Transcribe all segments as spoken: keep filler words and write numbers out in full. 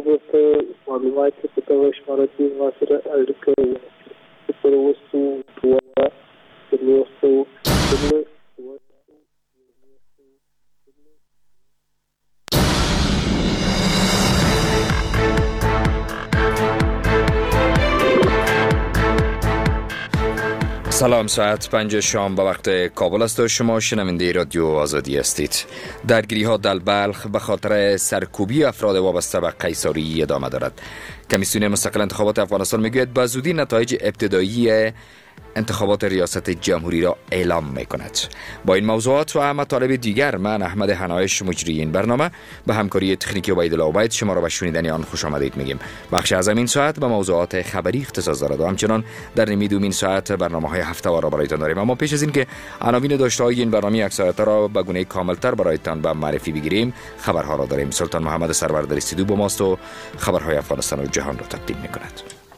وروسته معلومات په دغه شماره کې ما سره اړیکه ونیوله. پر وروستو دوه څلوېښتو څلوېښت سلام، ساعت پنج شام به وقت کابل است و شما شنونده رادیو آزادی هستید. درگیری ها در بلخ به خاطر سرکوبی افراد وابسته به قیصاری ادامه دارد. کمیسیون مستقل انتخابات افغانستان میگوید به زودی نتایج ابتدایی انتخابات ریاست جمهوری را اعلام می کند. با این موضوعات و مطالب دیگر من احمد حنایش مجری این برنامه به همکاری تکنیکی عبیدالله عبید شما را به شنیدن آن خوش آمدید میگیم. بخش از این ساعت به موضوعات خبری اختصاص دارد و همچنان در نیم دومین ساعت برنامه‌های هفته‌وار را برایتان داریم. اما پیش از این که عناوین داشته‌های این برنامه اکثرتر را به گونه کاملتر برایتان به معرفی بگیریم، خبرها را داریم. سلطان محمد سرور در استودیو با ماست و خبرهای افغانستان و جهان را تقدیم می‌کند.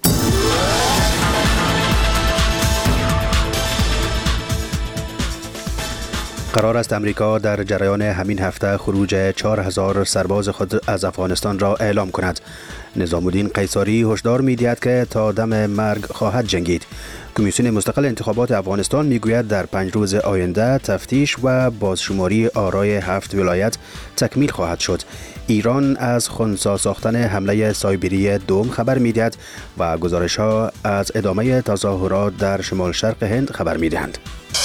قرار است امریکا در جریان همین هفته خروج چهار هزار سرباز خود از افغانستان را اعلام کند. نظام الدین قیصاری هشدار می‌دهد که تا دم مرگ خواهد جنگید. کمیسیون مستقل انتخابات افغانستان میگوید در پنج روز آینده تفتیش و بازشماری آرای هفت ولایت تکمیل خواهد شد. ایران از خنثی ساختن حمله سایبری دوم خبر می‌دهد و گزارش‌ها از ادامه تظاهرات در شمال شرق هند خبر می‌دهند.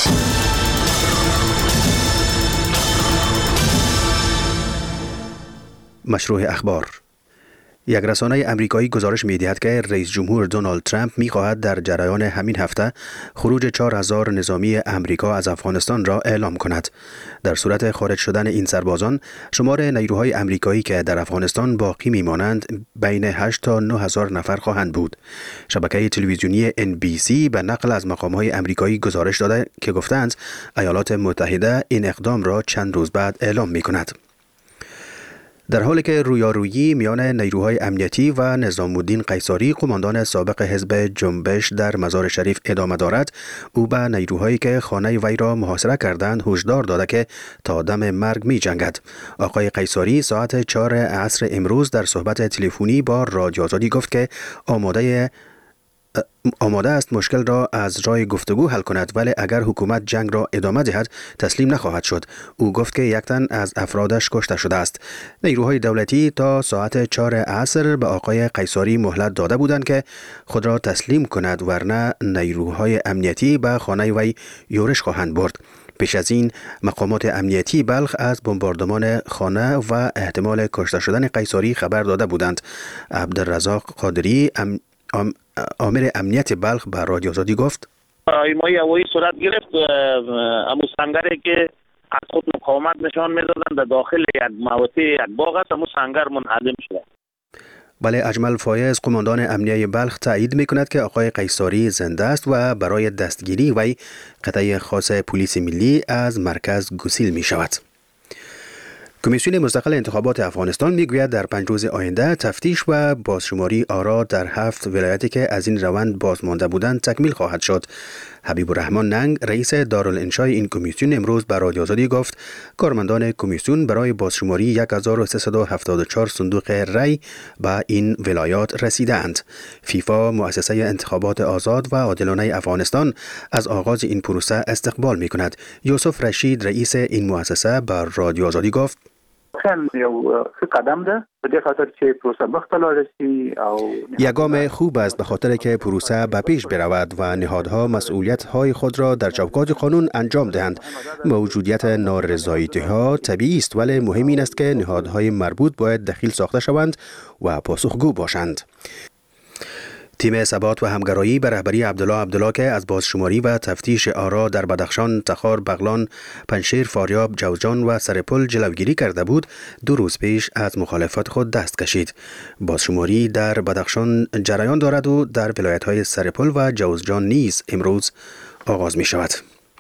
مشروع اخبار. یک رسانه امریکایی گزارش می‌دهد که رئیس جمهور دونالد ترامپ می‌خواهد در جریان همین هفته خروج چهار هزار نظامی امریکا از افغانستان را اعلام کند. در صورت خارج شدن این سربازان، شمار نیروهای امریکایی که در افغانستان باقی می‌مانند بین هشت تا نه هزار نفر خواهند بود. شبکه تلویزیونی ان بی سی به نقل از مقام‌های امریکایی گزارش داده که گفتند ایالات متحده این اقدام را چند روز بعد اعلام می‌کند. در حالی که رویارویی میان نیروهای امنیتی و نظام الدین قیصاری قماندان سابق حزب جنبش در مزار شریف ادامه دارد، او به نیروهایی که خانه وی را محاصره کردند هشدار داده که تا دم مرگ می جنگد. آقای قیصاری ساعت چهار عصر امروز در صحبت تلفنی با رادیو آزادی گفت که آماده آماده است مشکل را از راه گفتگو حل کند، ولی اگر حکومت جنگ را ادامه دهد تسلیم نخواهد شد. او گفت که یک تن از افرادش کشته شده است. نیروهای دولتی تا ساعت چهار عصر به آقای قیصاری مهلت داده بودند که خود را تسلیم کند، ورنه نیروهای امنیتی به خانه وی یورش خواهند برد. پیش از این مقامات امنیتی بلخ از بمباردمان خانه و احتمال کشته شدن قیصاری خبر داده بودند. عبدالرزاق قادری ام آمر امنیت بلخ به رادیو آزادی گفت ایمای هوایی صورت گرفت. امو سنگری که از خود مقاومت نشان میدادند در داخل یک موطئ یک باغ است، امو سنگر منهدم شده. بله، اجمل فایز قماندان امنیه بلخ تایید میکند که آقای قیصاری زنده است و برای دستگیری وی قطعه خاص پلیس ملی از مرکز گسیل می شود. کمیسیون مستقل انتخابات افغانستان میگوید در پنج روز آینده تفتیش و بازشماری آرا در هفت ولایتی که از این روند بازمانده بودند تکمیل خواهد شد. حبیب الرحمن ننگ رئیس دارالانشای این کمیسیون امروز به رادیو آزادی گفت کارمندان کمیسیون برای بازشماری یک هزار و سیصد و هفتاد و چهار صندوق رای به این ولایات رسیدند. فیفا مؤسسه انتخابات آزاد و عادلانه افغانستان از آغاز این پروسه استقبال می‌کند. یوسف رشید رئیس این مؤسسه به رادیو آزادی گفت خیلی یو قدم ده به دې خاطر چې پروسه مخته رسی او یگام خوب است به خاطر که پروسه به پیش برود و نهادها مسئولیت های خود را در چوکات قانون انجام دهند. موجودیت نارضایتی ها طبیعی است، ولی مهم این است که نهادهای مربوط باید دخیل ساخته شوند و پاسخگو باشند. تیم ثبات و همگرایی به رهبری عبدالله عبدالله که از بازشماری و تفتیش آرا در بدخشان، تخار، بغلان، پنشیر، فاریاب، جوزجان و سرپل جلوگیری کرده بود، دو روز پیش از مخالفت خود دست کشید. بازشماری در بدخشان جریان دارد و در ولایت‌های سرپل و جوزجان نیز امروز آغاز می شود.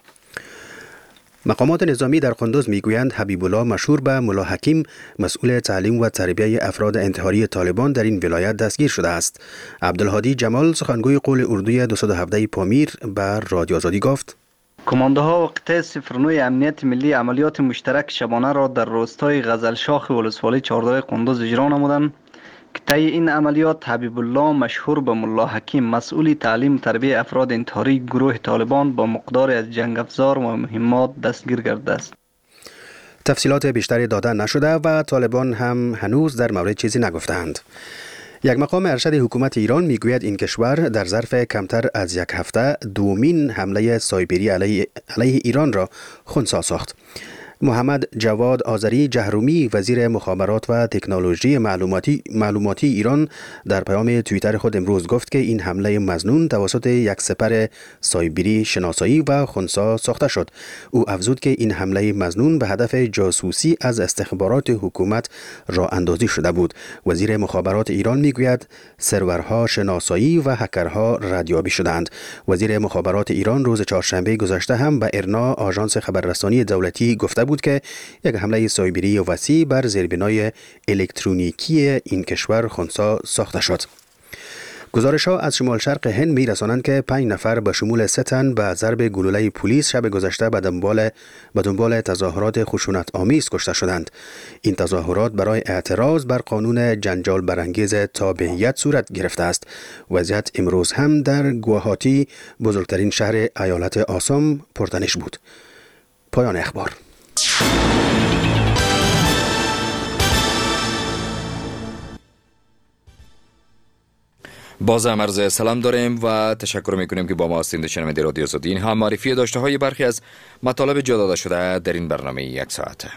مقامات نظامی در قندوز میگویند حبیب الله مشهور به ملا حکیم مسئول تعلیم و تربیه افراد انتحاری طالبان در این ولایت دستگیر شده است. عبدالهادی جمال سخنگوی قول اردوی دویست و هفده پامیر به رادیو آزادی گفت کماندوها و قطعه صفر نه امنیت ملی عملیات مشترک شبانه را در روستای غزل شاخ ولسوالی چهارده قندوز اجرا نمودند که طی این عملیات حبیب الله مشهور به ملا حکیم مسئول تعلیم تربیت افراد انتحاری گروه طالبان با مقدار از جنگ افزار و مهمات دستگیر کرده است. تفصیلات بیشتری داده نشده و طالبان هم هنوز در مورد چیزی نگفتند. یک مقام ارشد حکومت ایران میگوید این کشور در ظرف کمتر از یک هفته دومین حمله سایبری علیه, علیه ایران را خنثی ساخت. محمد جواد آذری جهرومی وزیر مخابرات و تکنولوژی معلوماتی معلوماتی ایران در پیام توییتر خود امروز گفت که این حمله مظنون توسط یک سپر سایبری شناسایی و خنثی ساخته شد. او افزود که این حمله مظنون به هدف جاسوسی از استخبارات حکومت راه اندازی شده بود. وزیر مخابرات ایران میگوید سرورها شناسایی و هکرها ردیابی شدند. وزیر مخابرات ایران روز چهارشنبه گذشته هم به ارنا آژانس خبررسانی دولتی گفته بود که یک حمله سایبری وسیع بر زیربنای الکترونیکی این کشور خنثی ساخته شد. گزارش‌ها از شمال شرق هند می رسانند که پنج نفر به شمول سه تن به ضرب گلوله پلیس شب گذشته به دنبال به دنبال تظاهرات خشونت آمیز کشته شدند. این تظاهرات برای اعتراض بر قانون جنجال برانگیز تابعیت صورت گرفته است. وضعیت امروز هم در گوهاتی بزرگترین شهر ایالت آسام پرتنش بود. پایان اخبار. باز هم عرض سلام داریم و تشکر میکنیم که با ما هستید. شنونده رادیو آزادی. این هم معرفی داشته های برخی از مطالب جا داده شده در این برنامه یک ساعته.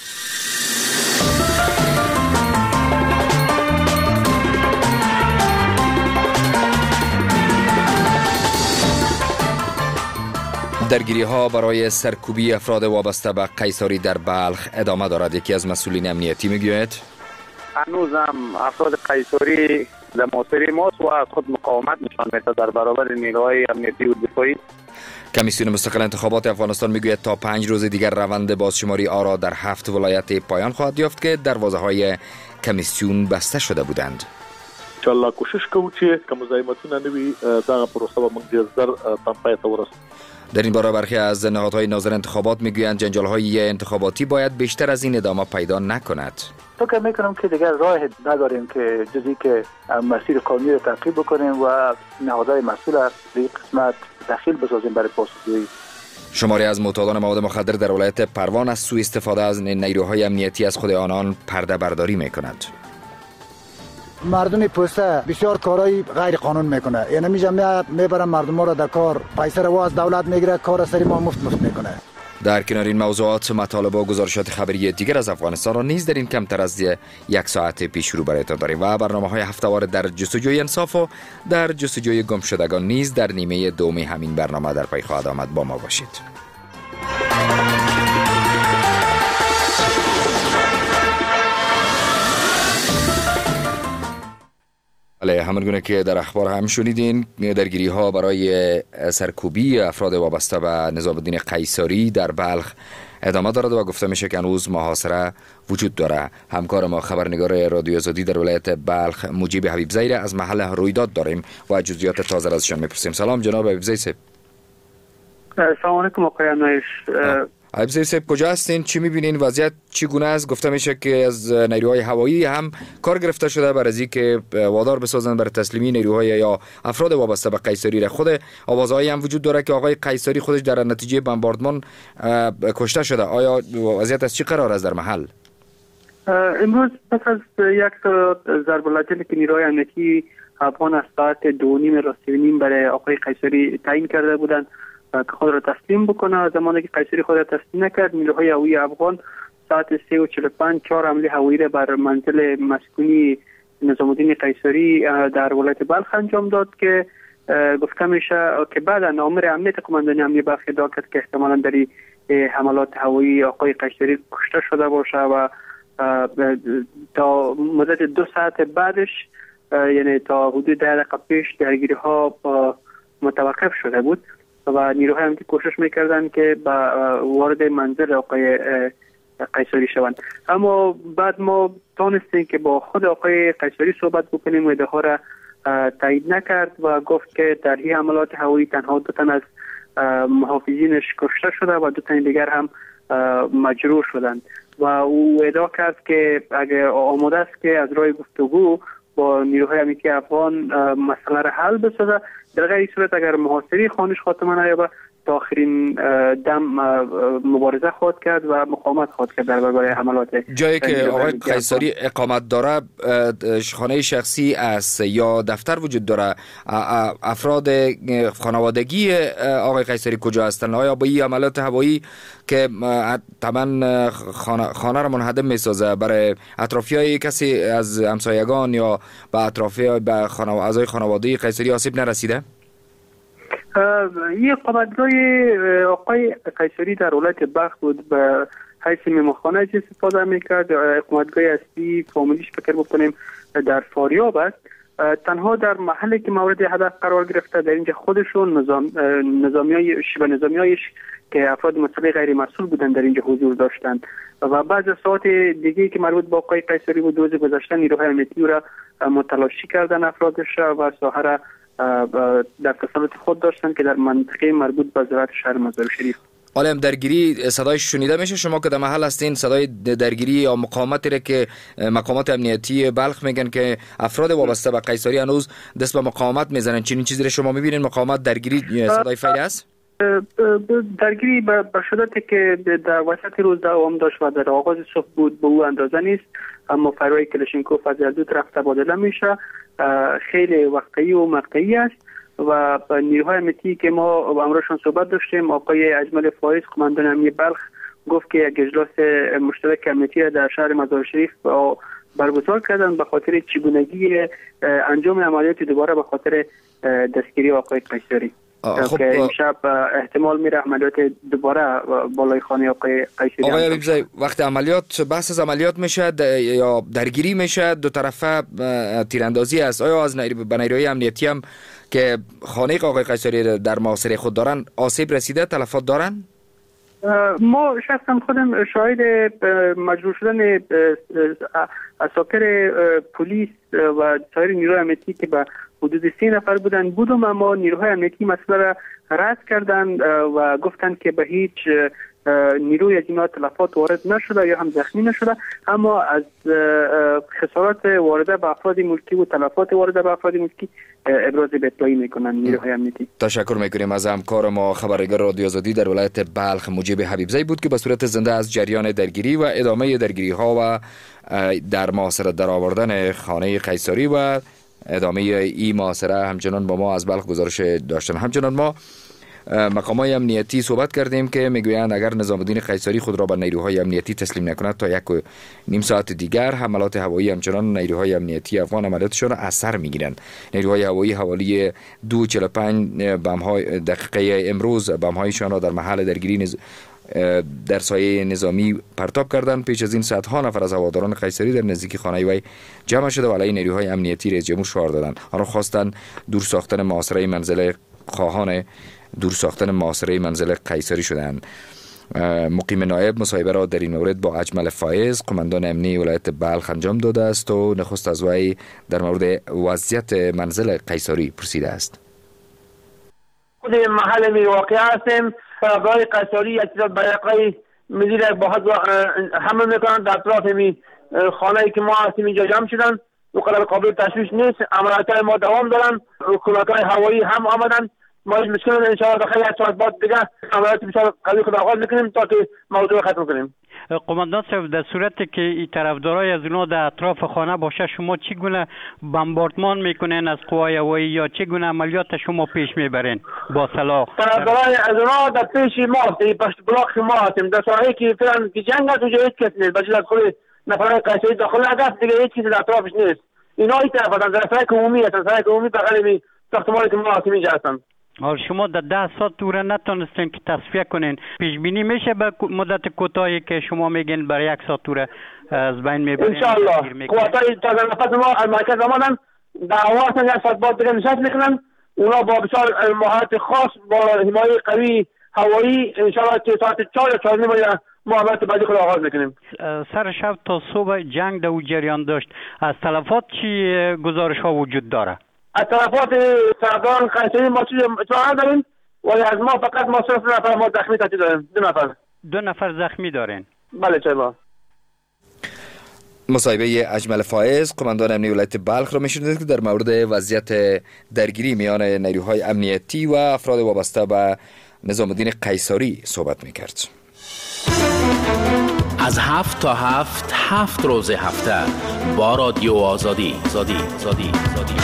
درگیری ها برای سرکوبی افراد وابسته به قیصاری در بلخ ادامه دارد. یکی از مسئولین امنیتی میگوید هنوز هم افراد قیصاری در محاصره ماست و از خود مقاومت نشان میده در برابر نیروهای امنیتی و دفاعی. کمیسیون مستقل انتخابات افغانستان میگوید تا پنج روز دیگر روند بازشماری آرا در هفت ولایت پایان خواهد یافت که دروازه های کمیسیون بسته شده بودند. انشاءالله کوشش کوو چې کوم مزاحمتونه نه وي دغه پروسه به موږ ډېر زر تم پای ته ورسوو. در این باره برخی از نهادهای ناظر انتخابات میگویند جنجال‌های انتخاباتی باید بیشتر از این ادامه پیدا نکند. فکر میکنم که دیگر راه نداریم که جزی که مسیر قانونی را تعقیب بکنیم و نهادهای مسئول در این قسمت دخیل بسازیم برای پاسخگویی. شماری از معتادان مواد مخدر در ولایت پروان از سوء استفاده از نیروهای امنیتی از خود آنان پرده برداری میکند. مردم پوسته بسیار کارهای غیر قانون میکنه، یعنی میجمع میبرن مردم ها را در کار، پیسه رو از دولت میگیره، کار سری ما مفت مفت میکنه. در کنار این موضوعات مطالب و گزارشات خبری دیگر از افغانستان را نیز در این کمتر از یک ساعت پیش رو برایتان داریم و برنامه‌های هفته‌وار در جستجوی انصاف و در جستجوی گمشدگان نیز در نیمه دوم همین برنامه در پی خواهد آمد. با ما باشید. بله، همانگونه که در اخبار هم شنیدین، درگیری ها برای سرکوبی افراد وابسته به نظام الدین قیصاری در بلخ ادامه دارد و گفته میشه که هنوز محاصره وجود داره. همکار ما خبرنگار رادیو آزادی در ولایت بلخ مجیب حبیب زی از محل رویداد داریم و جزئیات تازه را ازشان میپرسیم. سلام جناب حبیب زی صاحب. سلام علیکم آقای انایش. حبیب زی صاحب کجا هستین؟ چی میبینین؟ وضعیت چگونه است؟ گفته میشه که از نیروهای هوایی هم کار گرفته شده برای اینکه وادار بسازن بر تسلیمی نیروهای یا افراد وابسته به قیصاری را. خود آوازهایی هم وجود داره که آقای قیصاری خودش در نتیجه بمباردمان کشته شده. آیا وضعیت از چی قرار است در محل؟ امروز پس از یک ضرب العاجلی که نیروهای امنیتی افغان از ساعت دو نیم راستی نیم برای آقای قیصاری تعیین کرده بودند که خود را تسلیم بکنه. زمانی که قیصری خود را تسلیم نکرد، نیروهای هوایی افغان ساعت سه و چهل و پنج چهار حمله هوایی را بر منزل مسکونی نظام الدین قیصری در ولایت بلخ انجام داد که گفته میشه که بعد آمر امنیت قماندانی امنیتی بلخ ادعا کرد که احتمالاً در حملات هوایی آقای قیصری کشته شده باشه و تا مدت دو ساعت بعدش، یعنی تا حدود ده دقیقه پیش، درگیری ها متوقف شده بود و نیروهای امنیتی کوشش میکردن که با وارد منزل آقای قیصری شوند. اما بعد ما تونستیم که با خود آقای قیصری صحبت بکنیم و ادعاها را تایید نکرد و گفت که در این حملات هوایی تنها دو تن از محافظینش کشته شده و دو تن دیگر هم مجروح شدند و او ادعا کرد که اگر آماده است که از راه گفتگو با نیروهای امنیتی افغان مسئله را حل بسازه. در غیر صورت اگر محاصره خانش خاتمه نیابه تا آخرین دم مبارزه خواهد کرد و مقاومت خواهد کرد در برابر حملات. جایی که آقای قیصری اقامت داره خانه شخصی است یا دفتر وجود داره؟ افراد خانوادگی آقای قیصری کجا هستند؟ آیا با این عملیات هوایی که طبعا خانه را منهدم میسازه برای اطرافیای کسی از همسایگان یا به اطرافیای به اعضای خانواده قیصری آسیب نرسیده؟ این اقامتگاه آقای قیصری در ولایت بلخ بود، به حیث مهمانخانه استفاده میکرد. اقامتگاه اصلی فامیلیش فکر بکنیم در فاریاب است. تنها در محلی که مورد هدف قرار گرفته در اینجا خودشون نظام نظامیای شبه نظامیایش که افراد مسئله غیر مسئول بودن در اینجا حضور داشتند و بعض ساعت دیگه که مربوط به آقای قیصری بود روز گذشته نیروهای امنیتی را متلاشی کردن افرادش و ساحه را در تسلط خود داشتن که در منطقه مربوط به زراعت شهر مزار شریف. حالا درگیری صدایش شنیده میشه؟ شما که در محل هستین صدای درگیری یا مقاومتی را که مقامات امنیتی بلخ میگن که افراد وابسته به قیصری هنوز دست به مقاومت میزنن، چنین چیزی را شما میبینین؟ مقاومت، درگیری، صدای فعلی است؟ درگیری به شدتی که در وسط روز دوام داشت و در آغاز صبح بود به او اندازه نیست، اما فروای کلشینکوف از دو طرف تبادله میشه، خیلی واقعی و مقطعی است و نیروهای امنیتی که ما امروزشان صحبت داشتیم، آقای اجمل فایز قماندان امنیتی بلخ گفت که یک اجلاس مشترک امنیتی در شهر مزار شریف برگزار کردن به خاطر چگونگی انجام عملیات دوباره به خاطر دستگیری آقای قیصری. خب که امشب احتمال میره عملیات دوباره بالای خانه آقای قیصری. آقای حبیبزاده، وقت عملیات بحث از عملیات میشه یا درگیری میشه، دو طرفه تیراندازی است، آیا از نیروهای امنیتی هم که خانه آقای قیصری در محاصره خود دارن آسیب رسیده، تلفات دارن؟ ما شخصا خودم شاهد مجروح شدن اساکر پلیس و سایر نیروهای امنیتی که به حدود سی نفر بودن بودم، اما نیروهای امنیتی مسئله را رد کردن و گفتند که به هیچ نیروی از اینا تلفات وارد نشده یا هم زخمی نشده، اما از خسارات وارده به افراد ملکی و تلفات وارده به افراد ملکی ابراز بدعایی میکنن نیروهای امنیتی. تشکر میکنیم از همکار ما خبرنگار رادیو آزادی در ولایت بلخ مجیب حبیبزاده بود که به صورت زنده از جریان درگیری و ادامه درگیری ها و در محاصره درآوردن خانه قیصری و ادامه این محاصره همچنان با ما از بلخ گزارش داشتن. همچنان ما مقامات امنیتی صحبت کردیم که میگویند اگر نظام الدین قیصری خود را به نیروهای امنیتی تسلیم نکند تا یک و نیم ساعت دیگر حملات هوایی همچنان نیروهای امنیتی افغان عملیاتشان را از سر میگیرند. نیروهای هوایی حوالی دو و چهل و پنج بم‌های دقیقه امروز بم‌هایشان را در محل درگیری نز... در سایه نظامی پرتاب کردند. پیش از این صدها نفر از هواداران قیصری در نزدیکی خانه وی جمع شده و علیه نیروهای امنیتی رئیس جمهور شعار دادند. آنها خواستند دور ساختن محاصره منزل خواهان دور ساختن محاصره منزل قیصری شدند. مقیم نایب مصاحبه را در این مورد با اجمل فایز قماندان امنی ولایت بلخ انجام داده است و نخست از وی در مورد وضعیت منزل قیصری پرسیده است. خود محل می واقع هستیم. آقای قیصری اعتراض به آقای مدیر باحث حمل میکنند در اطراف می خانه‌ای که ما هستیم اینجا جمع شدن و قابل قابل تشویش نیست. عملیات ما دوام دارن، حکومت‌های هوایی هم آمدن. ما هیچ مشکل نداریم، ان شاء الله داخل یک ساعت بعد دیگه عملیات بسیار قوی خود آغاز میکنیم تا که موضوع ختم کنیم. قماندان صاحب، در صورتی که این طرفدارای از اونها در اطراف خانه باشه، شما چگونه بمباردمان میکنین از قوای هوایی یا چگونه عملیات شما پیش میبرین با سلاح؟ طرفدارای از اونها در پیش ما در پشت بلاک ما هستیم، در ساحه که فعلا که جنگ است اونجا هیچ کس نیست، بچه از خود نفرای قیصری داخل نگفت دیگه هیچ کسی در اطرافش نیست. اینا این طرف هستن، در سرک عمومی هستن، سرک عمومی بغل ساختمانی که ما هستیم اینجا هستن. حال شما در ده ساعت دوره نتونستین که تصفیه کنین، پیش بینی میشه به مدت کوتاهی که شما میگین برای یک ساعت دوره از بین میبرین؟ ان شاء الله قوتای تازه نفس ما از مرکز آمدن، در هوا یک ساعت بعد دیگه نشست میکنن. اونا با بسیار مهارت خاص با حمایت قوی هوایی ان شاء الله که ساعت چهار یا چهار نیم ما عملیات بعدی خود آغاز میکنیم. سر شب تا صبح جنگ در او جریان داشت، از تلفات چی گزارش ها وجود داره؟ از طرفات سردان قیصری ما چیز اطلاع نداریم، ولی از ما فقط ما صرف نفر ما زخمی تحصیل داریم. دو نفر دو نفر زخمی دارین؟ بله چه با مصاحبه اجمل فائز قماندان امنیتی ولایت بلخ را میشنیدید که در مورد وضعیت درگیری میان نیروهای امنیتی و افراد وابسته به نظام الدین قیصری صحبت میکرد. از هفت تا هفت هفت روز هفته با رادیو آزادی زادی زادی زادی.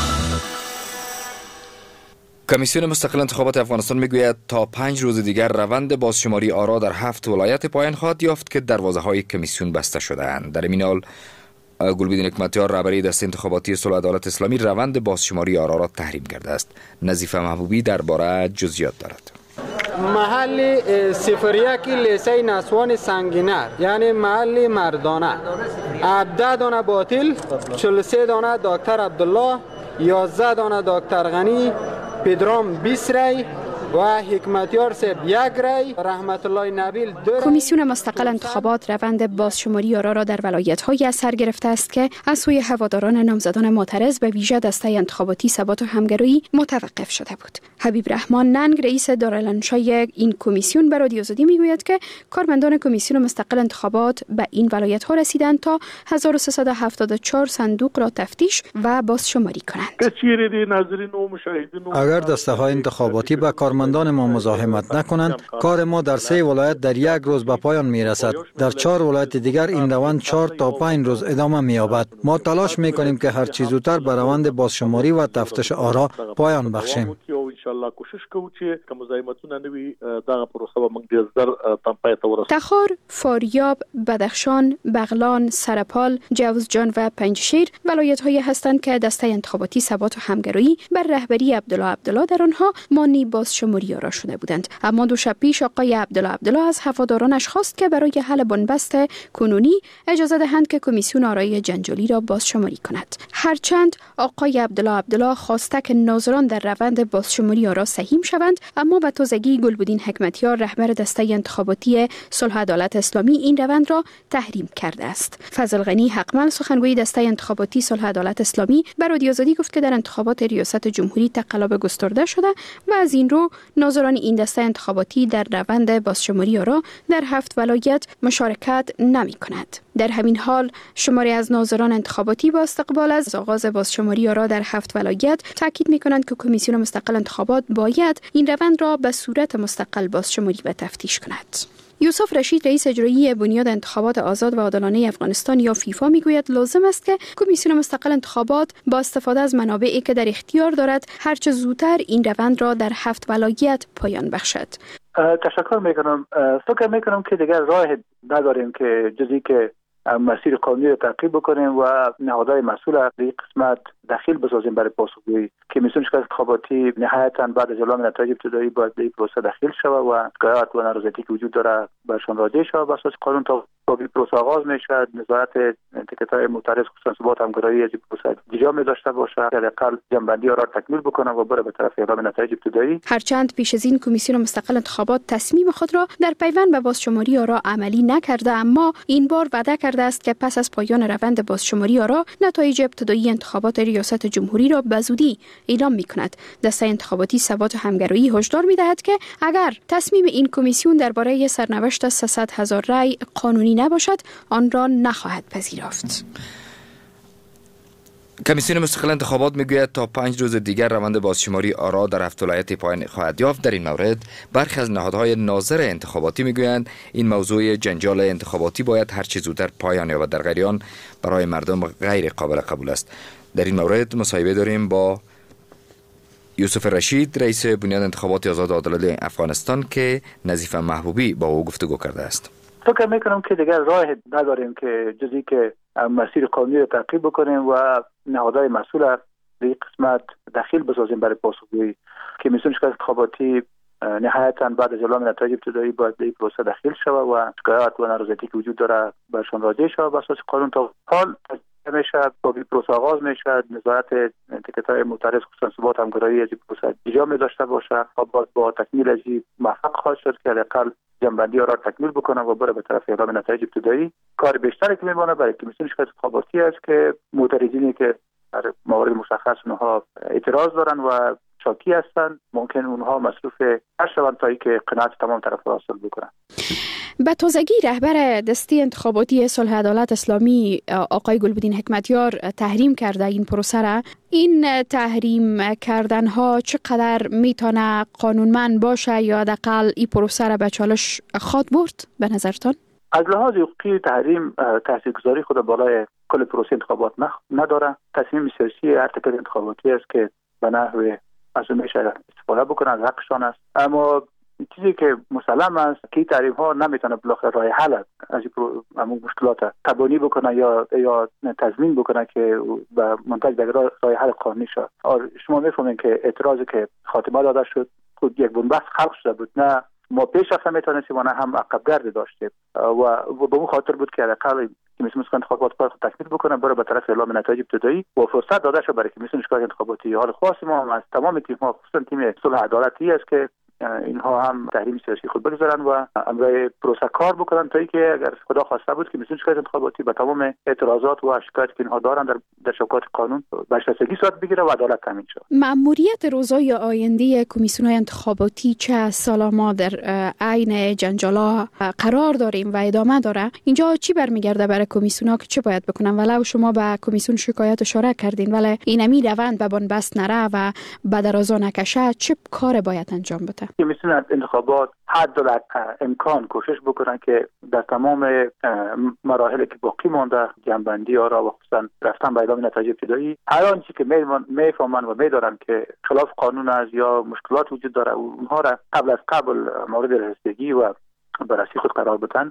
کمیسیون مستقل انتخابات افغانستان میگوید تا پنج روز دیگر روند بازشماری آرا در هفت ولایت پایان خواهد یافت که دروازه های کمیسیون بسته شده‌اند. در این حال گلبدین حکمتیار رهبری دسته انتخاباتی صلح و عدالت اسلامی روند بازشماری آرا را تحریم کرده است. نظیفه محبوبی درباره جزئیات دارد. محل صفر یک لیسه نسوان سنگینر یعنی محل مردانه ده دانه باطل، چهل و سه دانه دکتر عبدالله، یازده دانه دکتر غنی، پدرام بیست رای و حکمتیار صاحب یک رای، رحمت الله نبیل دو رای. کمیسیون مستقل انتخابات روند بازشماری آرا را در ولایت‌های از سر گرفته است که از سوی هواداران نامزدان معترض به ویژه دسته انتخاباتی ثبات و همگرایی متوقف شده بود. حبیب رحمان ننگ رئیس دارالانشای این کمیسیون به رادیو آزادی میگوید که کارمندان کمیسیون مستقل انتخابات به این ولایت‌ها رسیدند تا هزار و سیصد و هفتاد و چهار صندوق را تفتیش و بازشماری کنند. اگر دسته‌های انتخاباتی با کارمندان ما مزاحمت نکنند، کار ما در سه ولایت در یک روز به پایان میرسد. در چهار ولایت دیگر این روند چهار تا پنج روز ادامه می‌یابد. ما تلاش می‌کنیم که هر چه زودتر به روند بازشماری و تفتیش آرا پایان بخشیم. تخار، فاریاب، بدخشان، بغلان، سرپال، جوزجان و پنجشیر ولایت‌هایی هستند که دسته انتخاباتی ثبات و همگرایی بر رهبری عبدالله عبدالله در آنها مانی بازشماری آرا شده بودند. اما دو شب پیش آقای عبدالله عبدالله از هوادارانش خواست که برای حل بنبست کنونی اجازه دهند که کمیسیون آرای جنجالی را بازشماری کند. هرچند آقای عبدالله عبدالله خواسته که ناظران در روند بازشماری آرا سهیم شوند، اما به تازگی گلبدین حکمتیار رهبر دسته انتخاباتی صلح و عدالت اسلامی این روند را تحریم کرده است. فضل غنی حقمل سخنگوی دسته انتخاباتی صلح و عدالت اسلامی به رادیو آزادی گفت که در انتخابات ریاست جمهوری تقلب گسترده شده و از این رو ناظران این دسته انتخاباتی در روند بازشماری آرا در هفت ولایت مشارکت نمی کند. در همین حال شماری از ناظران انتخاباتی با استقبال از آغاز بازشماری آرا در هفت ولایت تاکید می کنند که کمیسیون مستقل انتخابات باید این روند را به صورت مستقل بازشماری و تفتیش کند. یوسف رشید رئیس اجرایی بنیاد انتخابات آزاد و عادلانه افغانستان یا فیفا میگوید لازم است که کمیسیون مستقل انتخابات با استفاده از منابعی که در اختیار دارد هرچه زودتر این روند را در هفت ولایت پایان بخشد. تشکر میکنم. فکر میکنم که دیگر راه نداریم که جزی که مسیر قانونی را تعقیب بکنیم و نهادهای مسئول در این قسمت دخیل بسازیم برای پاسخگویی. کمیسیون شرکت انتخاباتی نهایتا بعد از اعلام نتایج ابتدایی باید در این پروسه دخیل شود و شکایات و نارضایتی که وجود داره برشان راجع شود. بر اساس قانون تا این پروسه آغاز میشود، نظارت انتخابات معترض خصوصا ثبات همگرایی از این پروسه جا می داشته باشه، حداقل جنبندی را تکمیل بکنه و بره به طرف اعلام نتایج ابتدایی. هرچند پیش از این کمیسیون مستقل انتخابات تصمیم خود را در پیوند به بازشماری آرا عملی نکرده، اما این بار وعده کرده است که پس از پایان روند بازشماری آرا نتایج ابتدایی انتخابات ریاست جمهوری را به زودی اعلام می‌کند. دسته انتخاباتی ثبات و همگرایی هشدار می‌دهد که اگر تصمیم این کمیسیون درباره سرنوشت سیصد هزار رای قانونی نباشد، آن را نخواهد پذیرفت. کمیسیون مستقل انتخابات میگوید تا پنج روز دیگر روند بازشماری آرا در هفت ولایت پایان خواهد یافت. در این مورد برخی از نهادهای ناظر انتخاباتی میگویند این موضوع جنجال انتخاباتی باید هر چه زودتر پایان یابد، در غیر آن برای مردم غیر قابل قبول است. در این مورد مصاحبه داریم با یوسف رشید رئیس بنیاد انتخابات آزاد و عادلانه افغانستان که نظیفه محبوبی با او گفتگو کرده است. فکر میکنم که دیگر راه نداریم که جزی که مسیر قانونی را تعقیب بکنیم و نهادهای مسئول در این قسمت دخیل بسازیم برای پاسخگویی. کمیسیون شرکت انتخاباتی نهایتا بعد از اعلام نتایج ابتدایی باید در این پروسه دخیل شود و شکایات و نارضایتی که وجود داره برشان راجع شود. بر اساس قانون تا حال میشه با این پروسه آغاز میشود، نظارت انتخابات معترض خصوصا ثبات همگرایی از این پروسه جا می داشته باشه و با, با تکمیل از این موفق خواهد شد که حداقل جنبندی را تکمیل بکنه و بره به طرف اعلام نتایج ابتدایی. کار بیشتری که میمانه برای کمیسیون شرکت انتخاباتی است که معترضینی که در موارد مشخص اونها اعتراض دارن و شاکی هستند ممکن اونها مصروف هر شوند تا اینکه قناعت تمام طرف‌ها حاصل بکنن. به تازگی رهبر دسته انتخاباتی صلح عدالت اسلامی آقای گلبدین حکمتیار تحریم کرده این پروسه را. این تحریم کردن ها چقدر میتونه قانونمند باشه یا حداقل این پروسه را به چالش خواد برد به نظرتان؟ از لحاظ حقوقی تحریم تاثیرگذاری خود بالای کل پروسه انتخابات نداره. تصمیم سیاسی هر تکل انتخاباتی است که به نحو از اون میشه استفاده بکنه، از حقشان است. اما چیزی که مسلم است که این تحریم ها نمیتونه بالاخره راه حل از این مشکلات تبانی بکنه یا یا تضمین بکنه که به منتج به راه حل قانونی شد. شما میفهمین که اعتراضی که خاتمه داده شد خود یک بنبست خلق شده بود، نه ما پیش رفته میتونستیم و نه هم عقبگرد داشتیم و به اون خاطر بود که حداقل کمیسیون انتخابات کار خود تکمیل بکنه برای به طرف اعلام نتایج ابتدایی و فرصت داده شد برای کمیسیون انتخاباتی. حال خاص ما هم از تمام تیم ها خصوصا تیم صلح عدالتی است که اینها هم تحریم سیاسی خود بگذارن و امروی پروسه کار بکنن تا اینکه اگر خدا خواسته بود که کمیسیون انتخاباتی به تمام اعتراضات و شکایاتی که اینها دارن در در شبکات قانون برشتگی صورت بگیره و عدالت تامین شود. مأموریت روزهای آینده کمیسیون انتخاباتی چه سالا ما در عین جنجالا قرار داریم و ادامه داره، اینجا چی برمیگرده برای کمیسیون‌ها که چه باید بکنن؟ ولو شما به کمیسیون شکایت اشاره کردین ولی اینمی روند به بنبست نره و به درازا نکشه، چه کار باید انجام بده؟ کمیسیون انتخابات حد امکان کوشش بکنن که در تمام مراحلی که باقی مانده جنبندی ها را و خصوصا رفتن به اعلام نتایج ابتدایی هر آنچه که میفهمن و میدارن که خلاف قانون است یا مشکلات وجود داره اونها را قبل از قبل مورد رسیدگی و بررسی خود قرار بدن.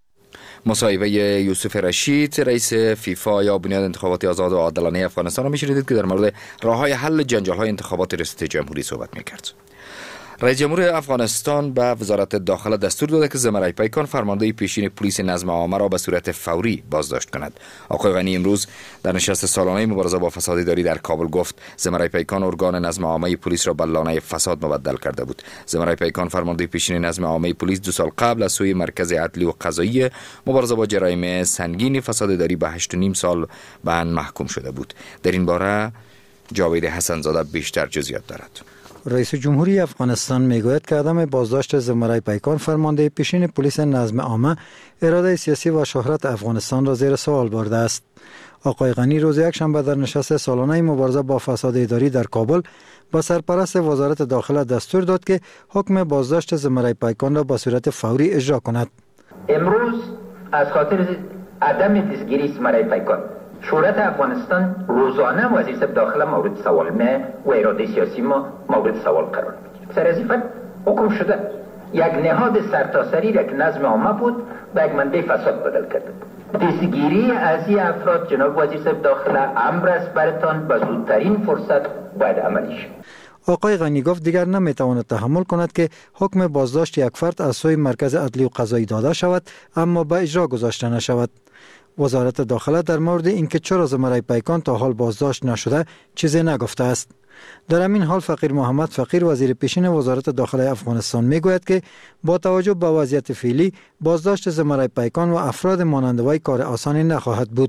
مصاحبه یوسف رشید رئیس فیفا یا بنیاد انتخابات آزاد و عادلانه افغانستان را میشنیدید که در مورد راه‌های حل جنجال‌های انتخابات ریاست جمهوری صحبت می‌کرد. رئیس جمهور افغانستان به وزارت داخله دستور داده که زمرای پیکان فرمانده پیشین پلیس نظم عامه را به صورت فوری بازداشت کند. آقای غنی امروز در نشست سالانه مبارزه با فساد اداری در کابل گفت زمرای پیکان ارگان نظم عامه پلیس را به لانه فساد مبدل کرده بود. زمرای پیکان فرمانده پیشین نظم عامه پلیس دو سال قبل از سوی مرکز عدلی و قضایی مبارزه با جرایم سنگین فساد اداری به هشت و نیم سال بند محکوم شده بود. در این باره جاوید حسن زاده بیشتر جزئیات دارد. رئیس جمهوری افغانستان میگوید که عدم بازداشت زمرای پیکان فرمانده پیشین پلیس نظم عامه اراده سیاسی و شهرت افغانستان را زیر سوال برده است. آقای غنی روز یکشنبه در نشست سالانه مبارزه با فساد اداری در کابل با سرپرست وزارت داخله دستور داد که حکم بازداشت زمرای پیکان را به صورت فوری اجرا کند. امروز از خاطر عدم دستگیری زمرای پیکان شورت افغانستان روزانه وزیر داخله مورد سوال نه و اراده سیاسی ما مورد سوال قرار میگیره. سر از این حکم شده یک نهاد سرتاسری را که نظم عامه بود به یک منبع فساد بدل کرده. دستگیری از این افراد جناب وزیر داخله امر است برتان به زودترین فرصت باید عملی شود. آقای غنی گفت دیگر نمیتواند تحمل کند که حکم بازداشت یک فرد از سوی مرکز عدلی و قضایی داده شود اما به اجرا گذاشته نشود. وزارت داخله در مورد اینکه چرا زمرای پیکان تا حال بازداشت نشده چیزی نگفته است. در همین حال فقیر محمد فقیر وزیر پیشین وزارت داخله افغانستان میگوید که با توجه به وضعیت فعلی بازداشت زمرای پیکان و افراد مانند وی کار آسانی نخواهد بود.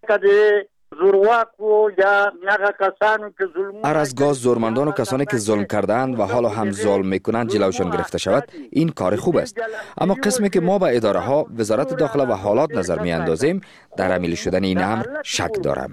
ار از گاز زورمندان و کسانی که ظلم کردند و حالا هم ظلم میکنند جلوشان گرفته شود این کار خوب است، اما قسمی که ما به اداره ها وزارت داخله و حالات نظر می اندازیم در عملی شدن این امر شک دارم.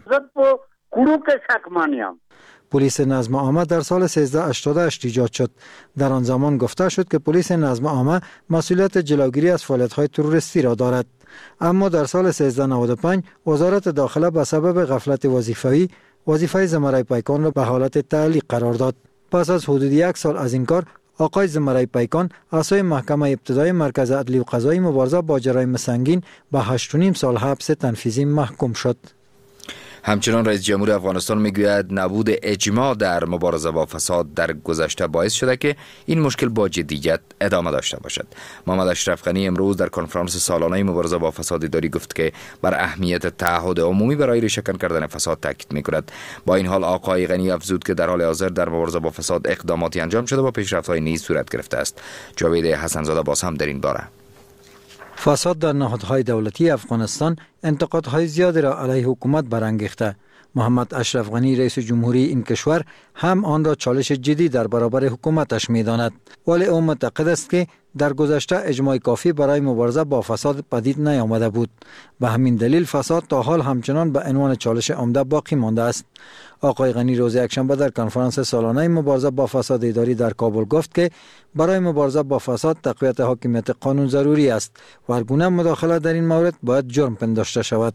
پلیس نظم عامه در سال سیزده هشتاد و هشت ایجاد شد. در آن زمان گفته شد که پلیس نظم عامه مسئولیت جلوگیری از فعالیت‌های تروریستی را دارد. اما در سال سیزده نود و پنج وزارت داخله به سبب غفلت وظیفه‌ای وظیفه زمرای پیکان را به حالت تعلیق قرار داد. پس از حدود یک سال از این کار آقای زمرای پیکان از سوی محکمه ابتدایی مرکز عدلی و قضایی مبارزه با جرایم سنگین به هشت و نیم سال حبس تنفیذی محکوم شد. همچنان رئیس جمهور افغانستان میگوید نبود اجماع در مبارزه با فساد در گذشته باعث شده که این مشکل با جدیت ادامه داشته باشد. محمد اشرف غنی امروز در کنفرانس سالانه مبارزه با فساد اداری گفت که بر اهمیت تعهد عمومی برای ریشه‌کن کردن فساد تاکید میکند. با این حال آقای غنی افزود که در حال حاضر در مبارزه با فساد اقداماتی انجام شده و پیشرفت‌های نیز صورت گرفته است. جاوید حسن زاده باز هم در این باره فساد در نهادهای دولتی افغانستان انتقادهای زیادی را علیه حکومت برانگیخته. محمد اشرف غنی رئیس جمهوری این کشور هم آن را چالش جدی در برابر حکومتش می‌داند، ولی او معتقد است که در گذشته اجماع کافی برای مبارزه با فساد پدید نیامده بود. به همین دلیل فساد تا حال همچنان به عنوان چالش عمده باقی مانده است. آقای غنی روز یکشنبه در کنفرانس سالانه مبارزه با فساد اداری در کابل گفت که برای مبارزه با فساد تقویت حاکمیت قانون ضروری است و هر گونه مداخله در این مورد باید جرم پنداشته شود.